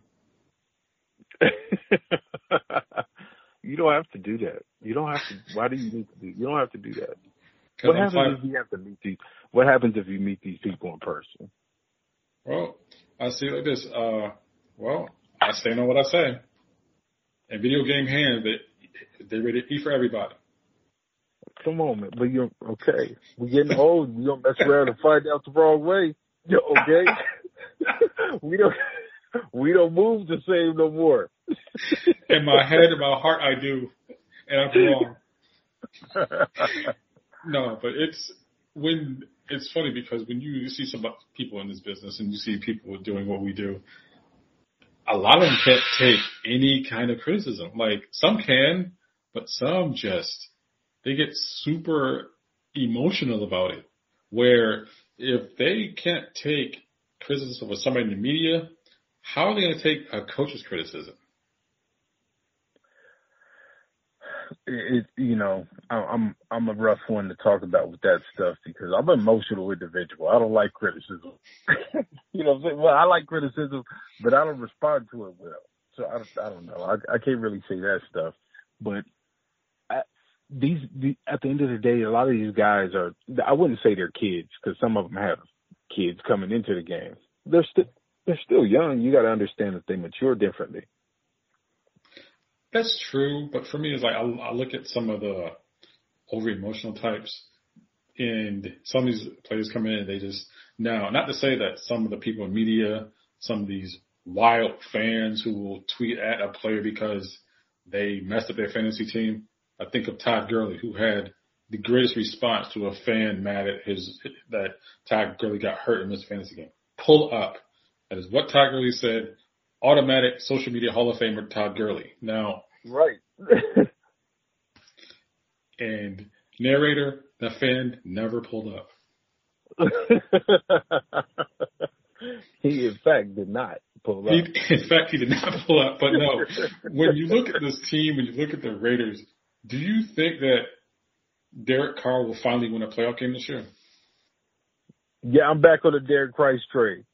You don't have to do that. You don't have to. Why do you need to do? You don't have to do that. What happens fine. if you have to meet these? What happens if you meet these people in person? Well, I see it like this. Uh, well, I stand on what I say. In video game hands, they they rated E for everybody. Come on, man. But you're okay. We're getting old. We don't mess around and find out the wrong way. Okay? we don't we don't move the same no more. In my head, in my heart, I do. And I'm wrong. No, but it's when it's funny because when you see some people in this business and you see people doing what we do, a lot of them can't take any kind of criticism. Like some can, but some just they get super emotional about it. Where if they can't take criticism of somebody in the media, how are they going to take a coach's criticism? It, you know, I'm I'm a rough one to talk about with that stuff because I'm an emotional individual. I don't like criticism. You know what I'm saying? Well, I like criticism, but I don't respond to it well. So I, I don't know. I, I can't really say that stuff. But I, these, the, at the end of the day, a lot of these guys are, I wouldn't say they're kids because some of them have kids coming into the game. They're still, they're still young. You got to understand that they mature differently. That's true, but for me, it's like I, I look at some of the over emotional types, and some of these players come in and they just now. Not to say that some of the people in media, some of these wild fans who will tweet at a player because they messed up their fantasy team. I think of Todd Gurley, who had the greatest response to a fan mad at his that Todd Gurley got hurt in this fantasy game. Pull up. That is what Todd Gurley said. Automatic social media Hall of Famer Todd Gurley. Now, right. And narrator, the fan never pulled up. He, in fact, did not pull up. He, in fact, he did not pull up. But no, when you look at this team, when you look at the Raiders, do you think that Derek Carr will finally win a playoff game this year? Yeah, I'm back on the Derek Price trade.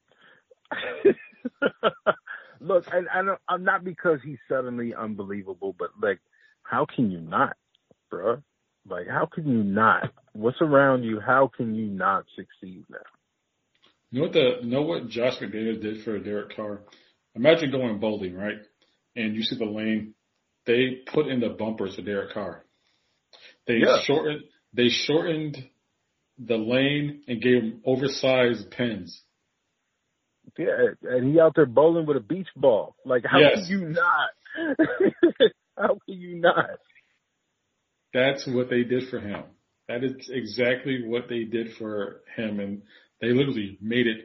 Look, I, I don't, I'm not because he's suddenly unbelievable, but like, how can you not, bro? Like, how can you not? What's around you? How can you not succeed now? You know what the know what Josh McDaniels did for Derek Carr? Imagine going bowling, right? And you see the lane. They put in the bumpers for Derek Carr. They yeah. shortened. They shortened the lane and gave him oversized pins. Yeah, and he out there bowling with a beach ball. Like, how yes. can you not? How can you not? That's what they did for him. That is exactly what they did for him, and they literally made it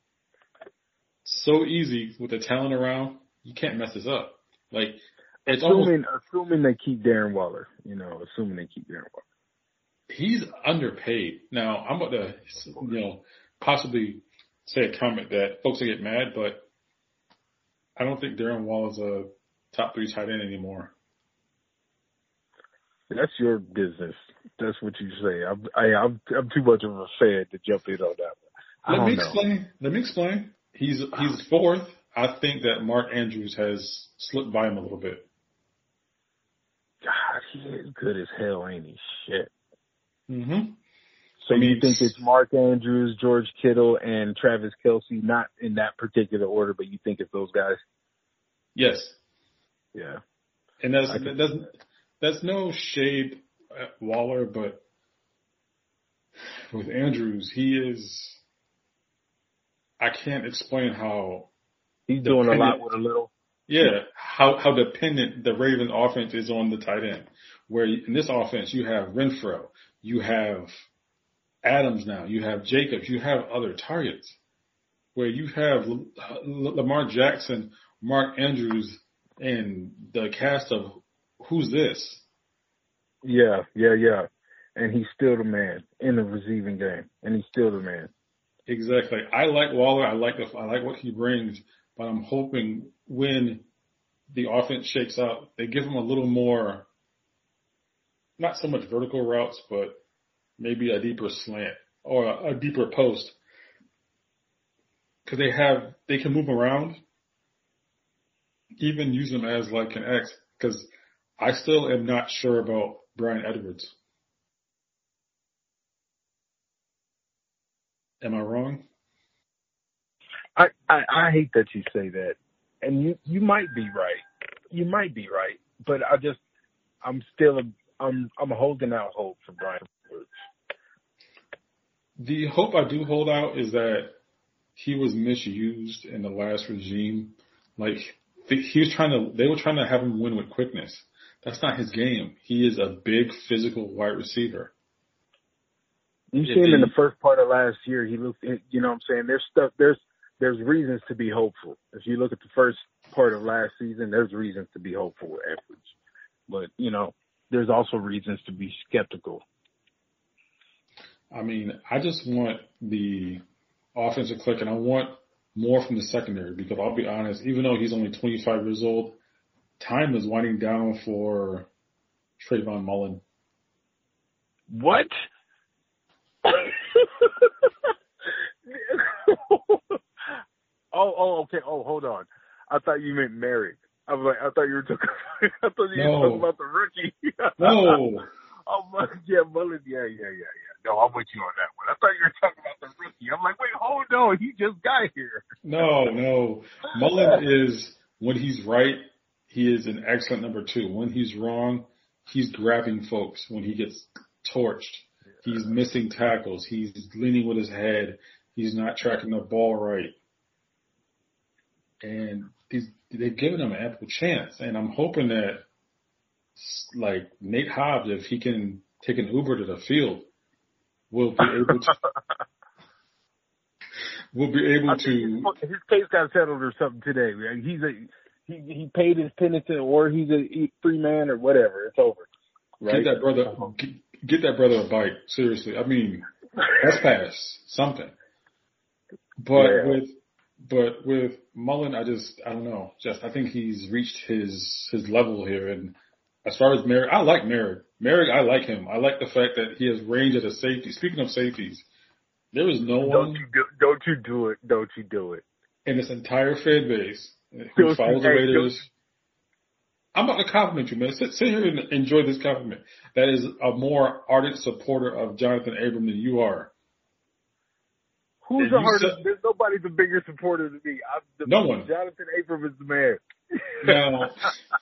so easy with the talent around. You can't mess this up. Like, it's assuming almost, assuming they keep Darren Waller, you know, assuming they keep Darren Waller. He's underpaid. Now, I'm about to, you know, possibly say a comment that folks will get mad, but I don't think Darren Waller's a top three tight end anymore. That's your business. That's what you say. I'm, I, I'm, I'm too much of a fan to jump in on that one. I Let don't me know. explain. Let me explain. He's he's fourth. I think that Mark Andrews has slipped by him a little bit. God, he is good as hell, ain't he? Shit. Mm-hmm. So I mean, you think it's Mark Andrews, George Kittle, and Travis Kelce, not in that particular order, but you think it's those guys? Yes. Yeah. And that's can, that's that's no shade at Waller, but with Andrews, he is. I can't explain how he's doing a lot with a little. Yeah, how how dependent the Ravens offense is on the tight end. Where in this offense you have Renfro, you have Adams now, you have Jacobs, you have other targets. Where you have Lamar Jackson, Mark Andrews, and the cast of who's this? Yeah, yeah, yeah. And he's still the man in the receiving game, and he's still the man. Exactly. I like Waller. I like the I like what he brings, but I'm hoping when the offense shakes out, they give him a little more, not so much vertical routes, but maybe a deeper slant or a, a deeper post, because they have they can move around, even use him as like an X. Because I still am not sure about Brian Edwards. Am I wrong? I, I, I hate that you say that. And you, you might be right. You might be right. But I just, I'm still, I'm, I'm holding out hope for Brian Edwards. The hope I do hold out is that he was misused in the last regime. Like, he was trying to, they were trying to have him win with quickness. That's not his game. He is a big physical wide receiver. You see him in the first part of last year. He looked, you know what I'm saying? There's stuff, there's, there's reasons to be hopeful. If you look at the first part of last season, there's reasons to be hopeful with Edwards. But, you know, there's also reasons to be skeptical. I mean, I just want the offense to click, and I want more from the secondary because I'll be honest, even though he's only twenty-five years old, time is winding down for Trayvon Mullen. What? oh, oh, okay. Oh, hold on. I thought you meant married. I was like, I thought you were talking. I thought you no. were talking about the rookie. no. Oh, yeah, Mullen. Yeah, yeah, yeah, yeah. No, I'm with you on that one. I thought you were talking about the rookie. I'm like, wait, hold on. He just got here. No, no. Mullen is, when he's right, he is an excellent number two. When he's wrong, he's grabbing folks. When he gets torched, he's missing tackles. He's leaning with his head. He's not tracking the ball right. And he's, they've given him an ample chance. And I'm hoping that, like, Nate Hobbs, if he can take an Uber to the field, will be able to will be able to. His case got settled or something today. He's a he he paid his penitence, or he's a free man, or whatever. It's over. Right? Get that brother. Get, get that brother a bite. Seriously, I mean, that's pass something. But yeah. with but with Mullen, I just I don't know. Just I think he's reached his his level here. And as far as Merrick, I like Merrick. Merrick, I like him. I like the fact that he has range at a safety. Speaking of safeties, there is no don't one. You do, don't you do it. Don't you do it. In this entire fan base who don't follows you, the Raiders. Hey, I'm about to compliment you, man. Sit, sit here and enjoy this compliment. That is a more ardent supporter of Jonathan Abram than you are. Who's the hardest? Said, there's nobody the bigger supporter than me. I'm the, no one. Jonathan Abram is the man. Now,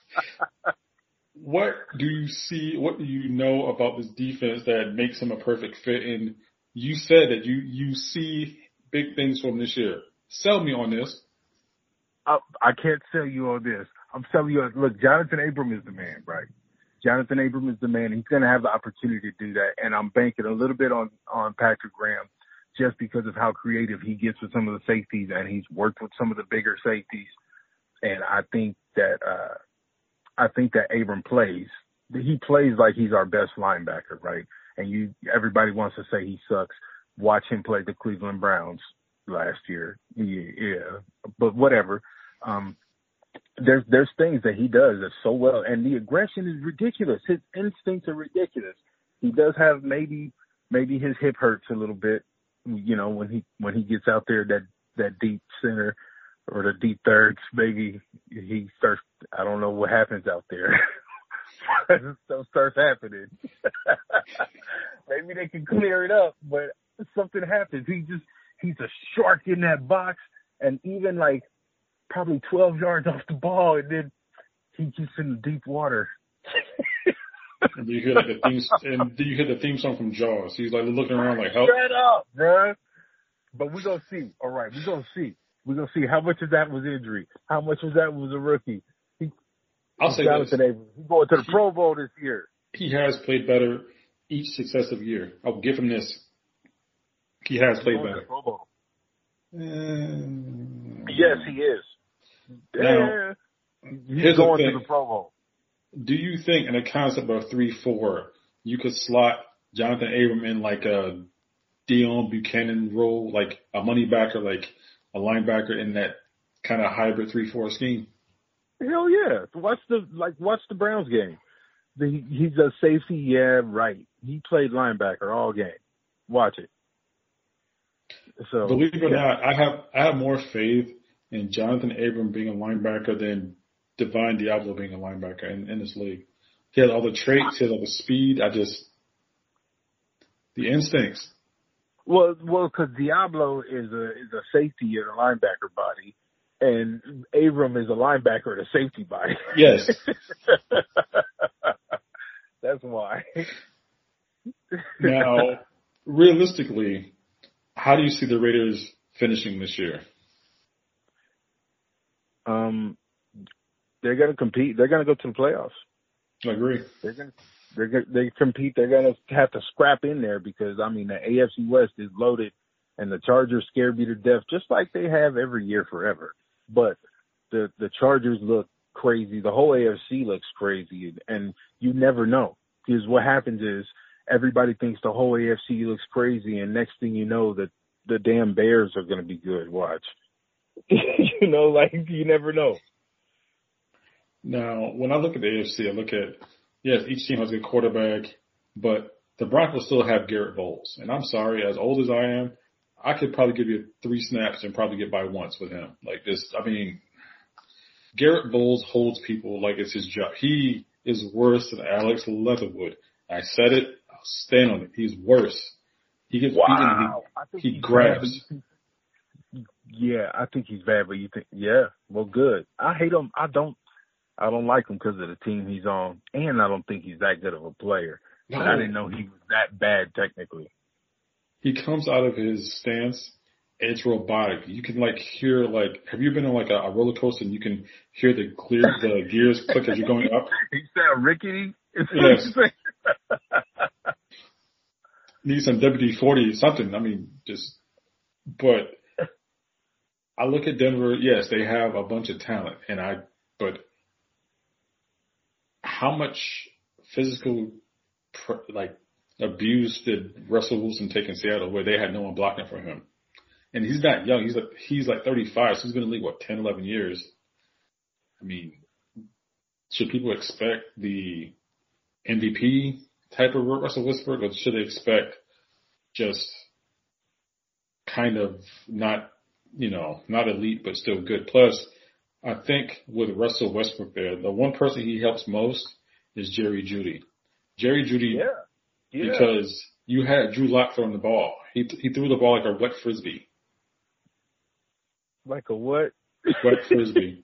what do you see, what do you know about this defense that makes him a perfect fit? And you said that you, you see big things from this year. Sell me on this. I, I can't sell you on this. I'm telling you, look, Jonathan Abram is the man, right? Jonathan Abram is the man. He's going to have the opportunity to do that. And I'm banking a little bit on, on Patrick Graham just because of how creative he gets with some of the safeties, and he's worked with some of the bigger safeties. And I think that, uh, I think that Abram plays. He plays like he's our best linebacker, right? And you, everybody wants to say he sucks, watch him play the Cleveland Browns last year. Yeah, yeah. But whatever. Um, there's there's things that he does that's so well, and the aggression is ridiculous. His instincts are ridiculous. He does have maybe maybe his hip hurts a little bit, you know, when he when he gets out there that that deep center or the deep thirds. Maybe he starts. I don't know what happens out there. Stuff starts happening. Maybe they can clear it up, but something happens. He just he's a shark in that box, and even like probably twelve yards off the ball, and then he gets in deep water. And do you hear like the theme? And do you hear the theme song from Jaws? He's like looking around like, "Help!" Shut up, bruh. But we're gonna see. All right, we're gonna see. We're gonna see how much of that was injury, how much of that was a rookie. He, I'll say this: he's going to the Pro Bowl this year. He has played better each successive year. I'll give him this. He has played better. Pro Bowl. Um, yes, he is. Now, yeah. He's going to the Pro Bowl. Do you think in a concept of three four, you could slot Jonathan Abram in like a Dion Buchanan role, like a money backer, like a linebacker in that kind of hybrid three four scheme? Hell yeah. Watch the, like, watch the Browns game. The, he's a safety, yeah, right. He played linebacker all game. Watch it. So, believe it or yeah. not, I have I have more faith in Jonathan Abram being a linebacker than Divine Diablo being a linebacker in, in this league. He has all the traits, he has all the speed. I just the instincts. Well, well, because Diablo is a is a safety in a linebacker body, and Abram is a linebacker in a safety body. Yes, that's why. Now, realistically, how do you see the Raiders finishing this year? Um, they're going to compete. They're going to go to the playoffs. I agree. They're going. They're going. They compete. They're going to have to scrap in there because I mean the A F C West is loaded, and the Chargers scared me to death, just like they have every year forever. But the the Chargers look crazy. The whole A F C looks crazy, and you never know because what happens is everybody thinks the whole A F C looks crazy, and next thing you know, that the damn Bears are going to be good. Watch. You know, like you never know. Now, when I look at the A F C, I look at, yes, each team has a good quarterback, but the Broncos still have Garrett Bowles. And I'm sorry, as old as I am, I could probably give you three snaps and probably get by once with him. Like this, I mean, Garrett Bowles holds people like it's his job. He is worse than Alex Leatherwood. I said it, I'll stand on it. He's worse. He gets wow. beaten, he, he grabs. Bad. Yeah, I think he's bad, but you think, yeah, well, good. I hate him. I don't. I don't like him because of the team he's on, and I don't think he's that good of a player. No. But I didn't know he was that bad technically. He comes out of his stance, and it's robotic. You can like hear like, have you been on like a, a roller coaster and you can hear the clear the gears click as you're going up? He sound rickety. Yes. Need some W D forty something. I mean, just. But I look at Denver. Yes, they have a bunch of talent, and I. But how much physical, like, abuse did Russell Wilson take in Seattle where they had no one blocking for him? And he's not young. He's like, he's like thirty-five, so he's been in the league, what, ten, eleven years? I mean, should people expect the M V P type of Russell Westbrook, or should they expect just kind of not, you know, not elite, but still good? Plus, I think with Russell Westbrook there, the one person he helps most is Jerry Jeudy. Jerry Jeudy, yeah. Yeah. Because you had Drew Lock throwing the ball. He he threw the ball like a wet frisbee. Like a what? Wet frisbee.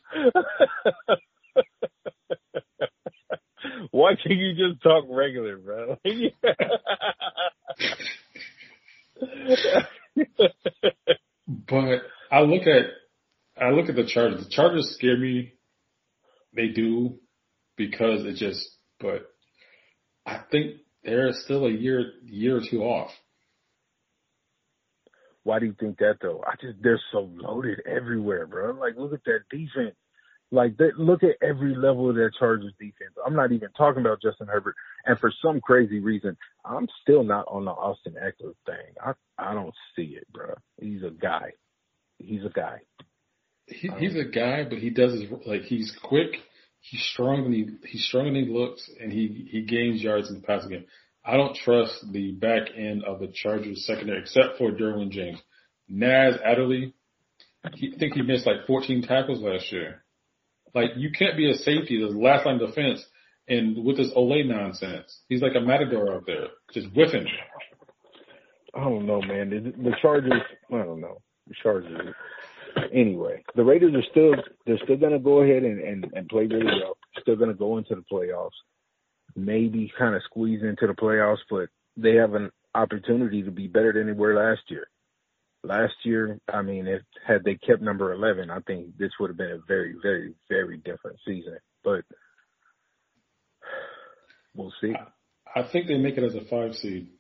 Why can't you just talk regular, bro? But I look at I look at the Chargers. The Chargers scare me. They do because it just. But I think they're still a year year or two off. Why do you think that though? I just they're so loaded everywhere, bro. Like look at that defense. Like, they, look at every level of that Chargers defense. I'm not even talking about Justin Herbert. And for some crazy reason, I'm still not on the Austin Eckler thing. I I don't see it, bro. He's a guy. He's a guy. He, he's a guy, but he does his, like, he's quick. He's strong than he he's stronger than he looks, and he he gains yards in the passing game. I don't trust the back end of the Chargers secondary except for Derwin James. Nas Adderley, he, I think he missed like fourteen tackles last year. Like, you can't be a safety, the last line of defense, and with this Olay nonsense. He's like a matador out there, just whiffing. I don't know, man. The, the Chargers, I don't know. The Chargers. Anyway, the Raiders are still, they're still going to go ahead and, and, and play really well. Still going to go into the playoffs. Maybe kind of squeeze into the playoffs, but they have an opportunity to be better than they were last year. Last year, I mean, if had they kept number eleven, I think this would have been a very, very, very different season. But we'll see. I think they make it as a five seed.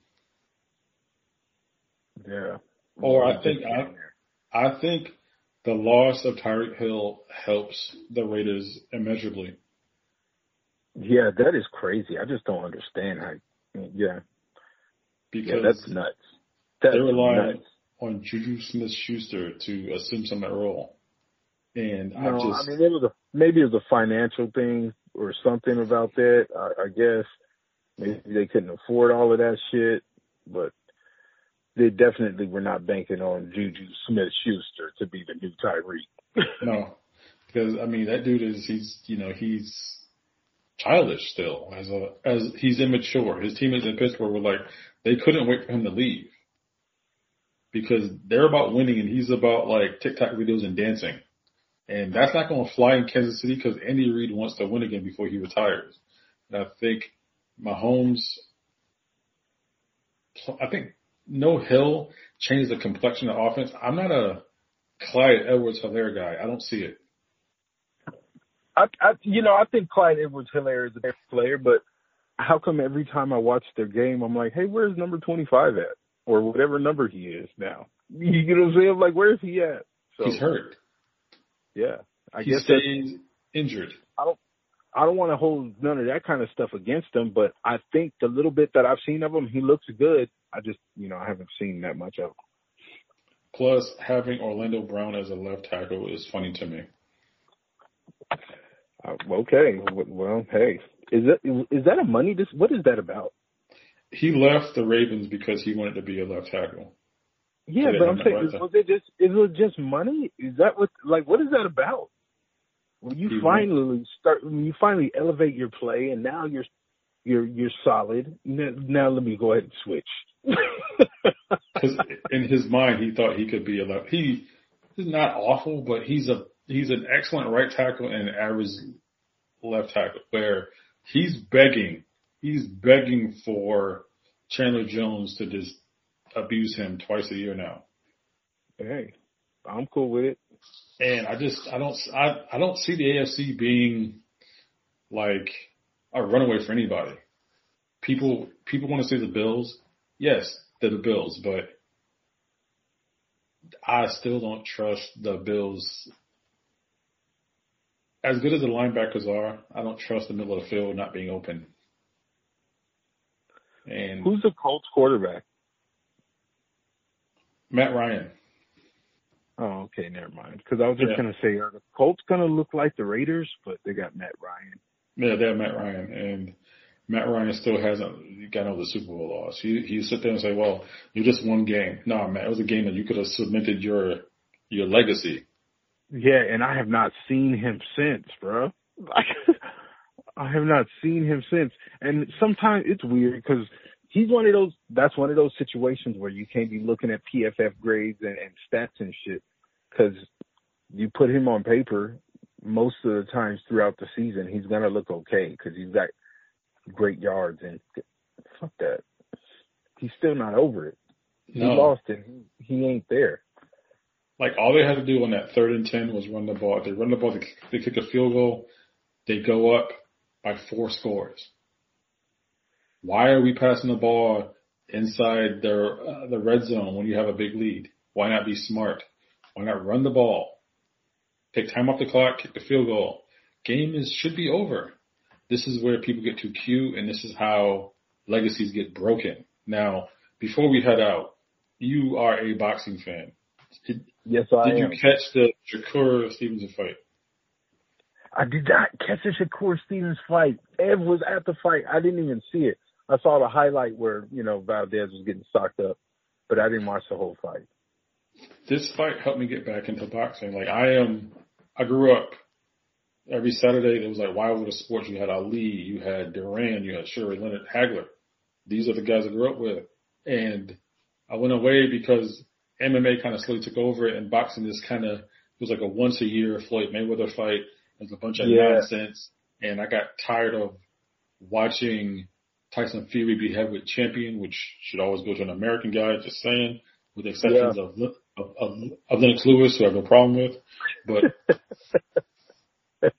Yeah. Or I think I, I think the loss of Tyreek Hill helps the Raiders immeasurably. Yeah, that is crazy. I just don't understand how. Yeah. Because yeah, that's nuts. That's they rely nuts. on Juju Smith-Schuster to assume some of that role. And no, I just. I mean, it was a, maybe it was a financial thing or something about that. I, I guess maybe they couldn't afford all of that shit, but they definitely were not banking on Juju Smith-Schuster to be the new Tyreek. No, because I mean that dude is he's you know he's childish still as a as he's immature. His teammates in Pittsburgh were like they couldn't wait for him to leave because they're about winning and he's about like TikTok videos and dancing, and that's not going to fly in Kansas City because Andy Reid wants to win again before he retires. And I think Mahomes, I think. No Hill changed the complexion of the offense. I'm not a Clyde Edwards-Helaire guy. I don't see it. I, I, you know, I think Clyde Edwards-Helaire is a better player, but how come every time I watch their game, I'm like, hey, where's number twenty-five at? Or whatever number he is now. You know what I'm saying? I'm like, where is he at? So, he's hurt. Yeah. I he guess stays injured. I don't, I don't want to hold none of that kind of stuff against him, but I think the little bit that I've seen of him, he looks good. I just, you know, I haven't seen that much of him. Plus, having Orlando Brown as a left tackle is funny to me. Uh, okay. Well, hey, is that is that a money? Dis- what is that about? He left the Ravens because he wanted to be a left tackle. Yeah, so but I'm saying, right is, was it just is it just money? Is that what? Like, what is that about? When you he finally went. start, when you finally elevate your play, and now you're you're you're solid. Now, now let me go ahead and switch. Because in his mind, he thought he could be a left. He is not awful, but he's a he's an excellent right tackle and an average left tackle. Where he's begging, he's begging for Chandler Jones to just abuse him twice a year now. Hey, I'm cool with it. And I just I don't I I don't see the A F C being like a runaway for anybody. People people want to say the Bills. Yes, they're the Bills, but I still don't trust the Bills. As good as the linebackers are, I don't trust the middle of the field not being open. And who's the Colts quarterback? Matt Ryan. Oh, okay, never mind. Because I was just yeah. going to say, are the Colts going to look like the Raiders? But they got Matt Ryan. Yeah, they have Matt Ryan, and Matt Ryan still hasn't gotten over the Super Bowl loss. He he sit there and say, "Well, you just one game." No, man, it was a game that you could have cemented your your legacy. Yeah, and I have not seen him since, bro. I have not seen him since, and sometimes it's weird because he's one of those. That's one of those situations where you can't be looking at P F F grades and, and stats and shit because you put him on paper. Most of the times throughout the season, he's gonna look okay because he's got great yards and fuck that. He's still not over it. He no. lost it. He, he ain't there. Like all they had to do on that third and ten was run the ball. If they run the ball, they, they kick a field goal. They go up by four scores. Why are we passing the ball inside the uh, the red zone when you have a big lead? Why not be smart? Why not run the ball? Take time off the clock, kick the field goal. game is should be over. This is where people get too cute, and this is how legacies get broken. Now, before we head out, you are a boxing fan. Did, yes, I Did am. you catch the Shakur Stevenson fight? I did not catch the Shakur Stevens fight. Ev was at the fight. I didn't even see it. I saw the highlight where, you know, Valdez was getting socked up, but I didn't watch the whole fight. This fight helped me get back into boxing. Like, I am, I grew up every Saturday. It was like Wild World of Sports. You had Ali, you had Duran, you had Shuri Leonard, Hagler. These are the guys I grew up with. And I went away because M M A kind of slowly took over it, and boxing is kind of, it was like a once a year Floyd Mayweather fight. There's a bunch of yeah. nonsense. And I got tired of watching Tyson Fury be heavyweight champion, which should always go to an American guy, just saying, with the exceptions yeah. of, of, of, of Lennox Lewis, who I have no problem with. But,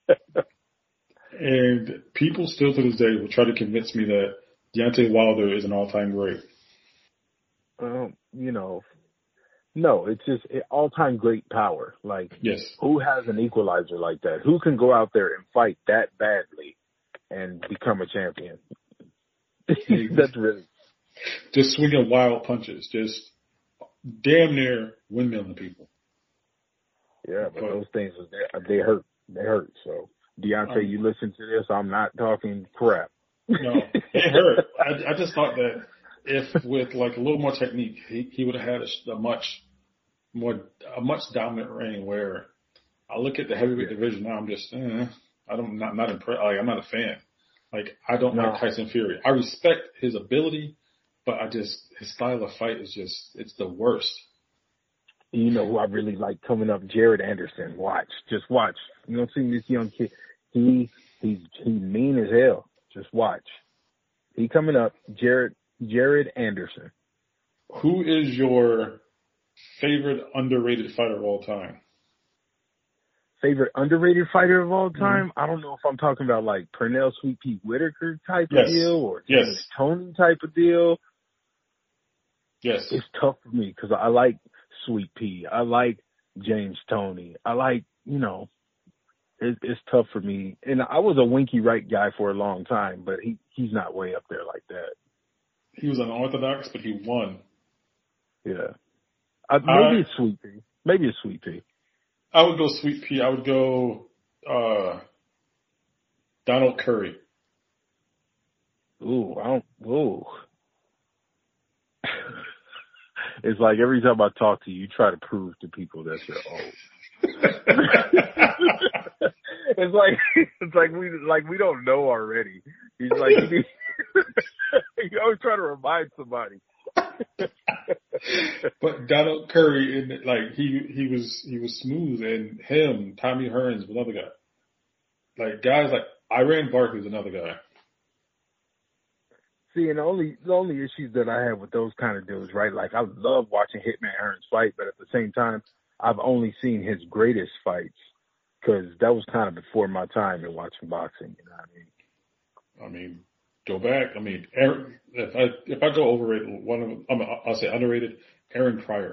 and people still to this day will try to convince me that Deontay Wilder is an all-time great. Um, you know, no, it's just all-time great power. Like, yes. Who has an equalizer like that? Who can go out there and fight that badly and become a champion? That's really just swinging wild punches, just damn near windmilling people. Yeah, but, but those things they hurt. They hurt. So Deontay, um, you listen to this. I'm not talking crap. No, it hurt. I, I just thought that if with like a little more technique, he, he would have had a, a much more a much dominant reign. Where I look at the heavyweight division now, I'm just eh, I don't not not impressed. Like, I'm not a fan. Like, I don't no. like Tyson Fury. I respect his ability, but I just, his style of fight is just, it's the worst. You know who I really like coming up? Jared Anderson. Watch. Just watch. You don't see this young kid. He, he's, he's mean as hell. Just watch. He coming up. Jared, Jared Anderson. Who is your favorite underrated fighter of all time? Favorite underrated fighter of all time? Mm-hmm. I don't know if I'm talking about like Pernell Sweet Pea Whitaker type yes. of deal or yes. Tony type of deal. Yes. It's tough for me because I like Sweet Pea. I like James Toney. I like, you know, it, it's tough for me. And I was a Winky Wright guy for a long time, but he, he's not way up there like that. He was unorthodox, but he won. Yeah. I, maybe I, it's Sweet Pea. Maybe it's Sweet Pea. I would go Sweet Pea. I would go uh, Donald Curry. Ooh, I don't. Ooh. It's like every time I talk to you, you try to prove to people that you're old. It's like it's like we like we don't know already. He's like you, you always try to remind somebody. But Donald Curry, and like he he was he was smooth, and him, Tommy Hearns, another guy. Like guys like Iran Barkley's another guy. See, and the only the only issues that I have with those kind of dudes, right? Like I love watching Hitman Hearns fight, but at the same time, I've only seen his greatest fights because that was kind of before my time in watching boxing. You know what I mean? I mean. Go back. I mean, Aaron, if I if I go overrated, one of them, I'll say underrated. Aaron Pryor.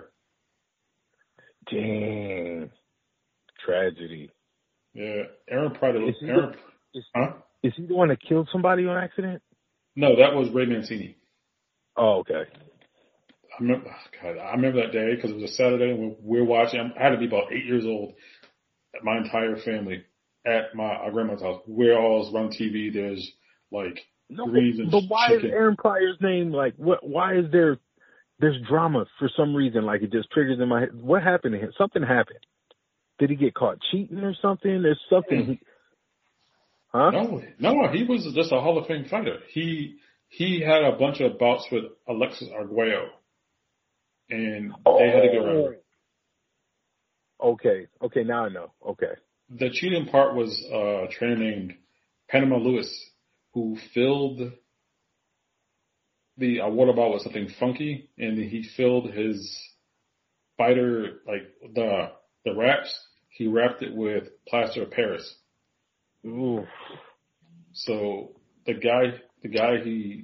Dang, tragedy. Yeah, Aaron Pryor. Is he, Aaron, the, is, huh? is he the one that killed somebody on accident? No, that was Ray Mancini. Oh, okay. I remember. God, I remember that day because it was a Saturday and we were watching. I had to be about eight years old. My entire family at my our grandma's house. We're all around T V. There's like. No, but, but why chicken. is Aaron Pryor's name like what? Why is there there's drama for some reason? Like it just triggers in my head. What happened to him? Something happened. Did he get caught cheating or something? There's something. He, huh? No, no, he was just a Hall of Fame fighter. He he had a bunch of bouts with Alexis Arguello, and oh. they had to go around. Okay, okay, now I know. Okay. The cheating part was uh, a trainer named Panama Lewis, who filled the uh, water bottle with something funky, and he filled his fighter, like the the wraps, he wrapped it with plaster of Paris. Ooh. So the guy, the guy he,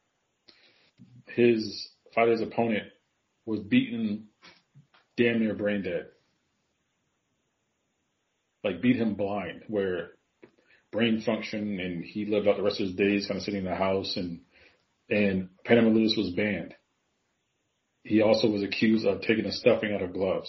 his fighter's opponent was beaten damn near brain dead. Like beat him blind, where brain function, and he lived out the rest of his days kind of sitting in the house, and and Panama Lewis was banned. He also was accused of taking the stuffing out of gloves.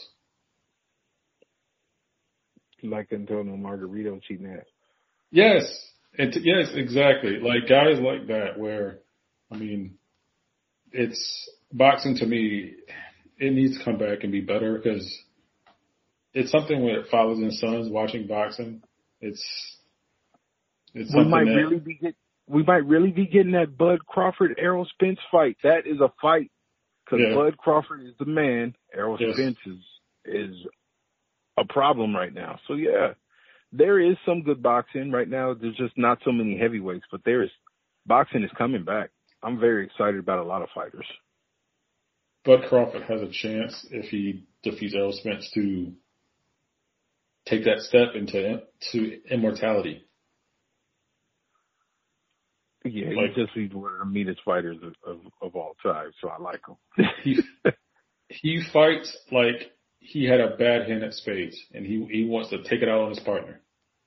Like Antonio Margarito cheating ass. Yes. And t- yes, exactly. Like guys like that where, I mean, it's boxing to me, it needs to come back and be better because it's something with fathers and sons watching boxing. It's, it's we something might that, really be get, we might really be getting that Bud Crawford Errol Spence fight. That is a fight because yeah. Bud Crawford is the man. Errol yes. Spence is, is a problem right now. So yeah, there is some good boxing right now. There's just not so many heavyweights, but there is boxing is coming back. I'm very excited about a lot of fighters. Bud Crawford has a chance if he defeats Errol Spence to take that step into to immortality. Yeah, like, he's just he's one of the meanest fighters of, of, of all time, so I like him. he he fights like he had a bad hand at spades, and he he wants to take it out on his partner.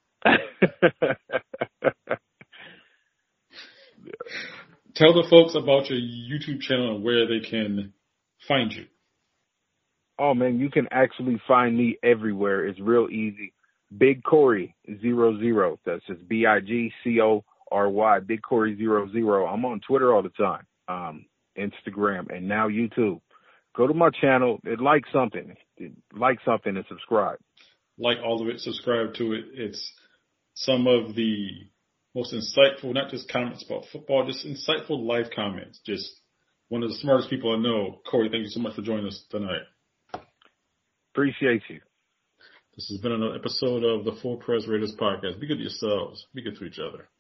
Tell the folks about your YouTube channel and where they can find you. Oh man, you can actually find me everywhere. It's real easy. Big Corey zero zero. That's just B I G C O R Y. Big Corey zero zero. I'm on Twitter all the time, um, Instagram, and now YouTube. Go to my channel and like something, like something, and subscribe. Like all of it, subscribe to it. It's some of the most insightful, not just comments about football, just insightful life comments. Just one of the smartest people I know. Corey, thank you so much for joining us tonight. Appreciate you. This has been another episode of the Full Press Raiders podcast. Be good to yourselves. Be good to each other.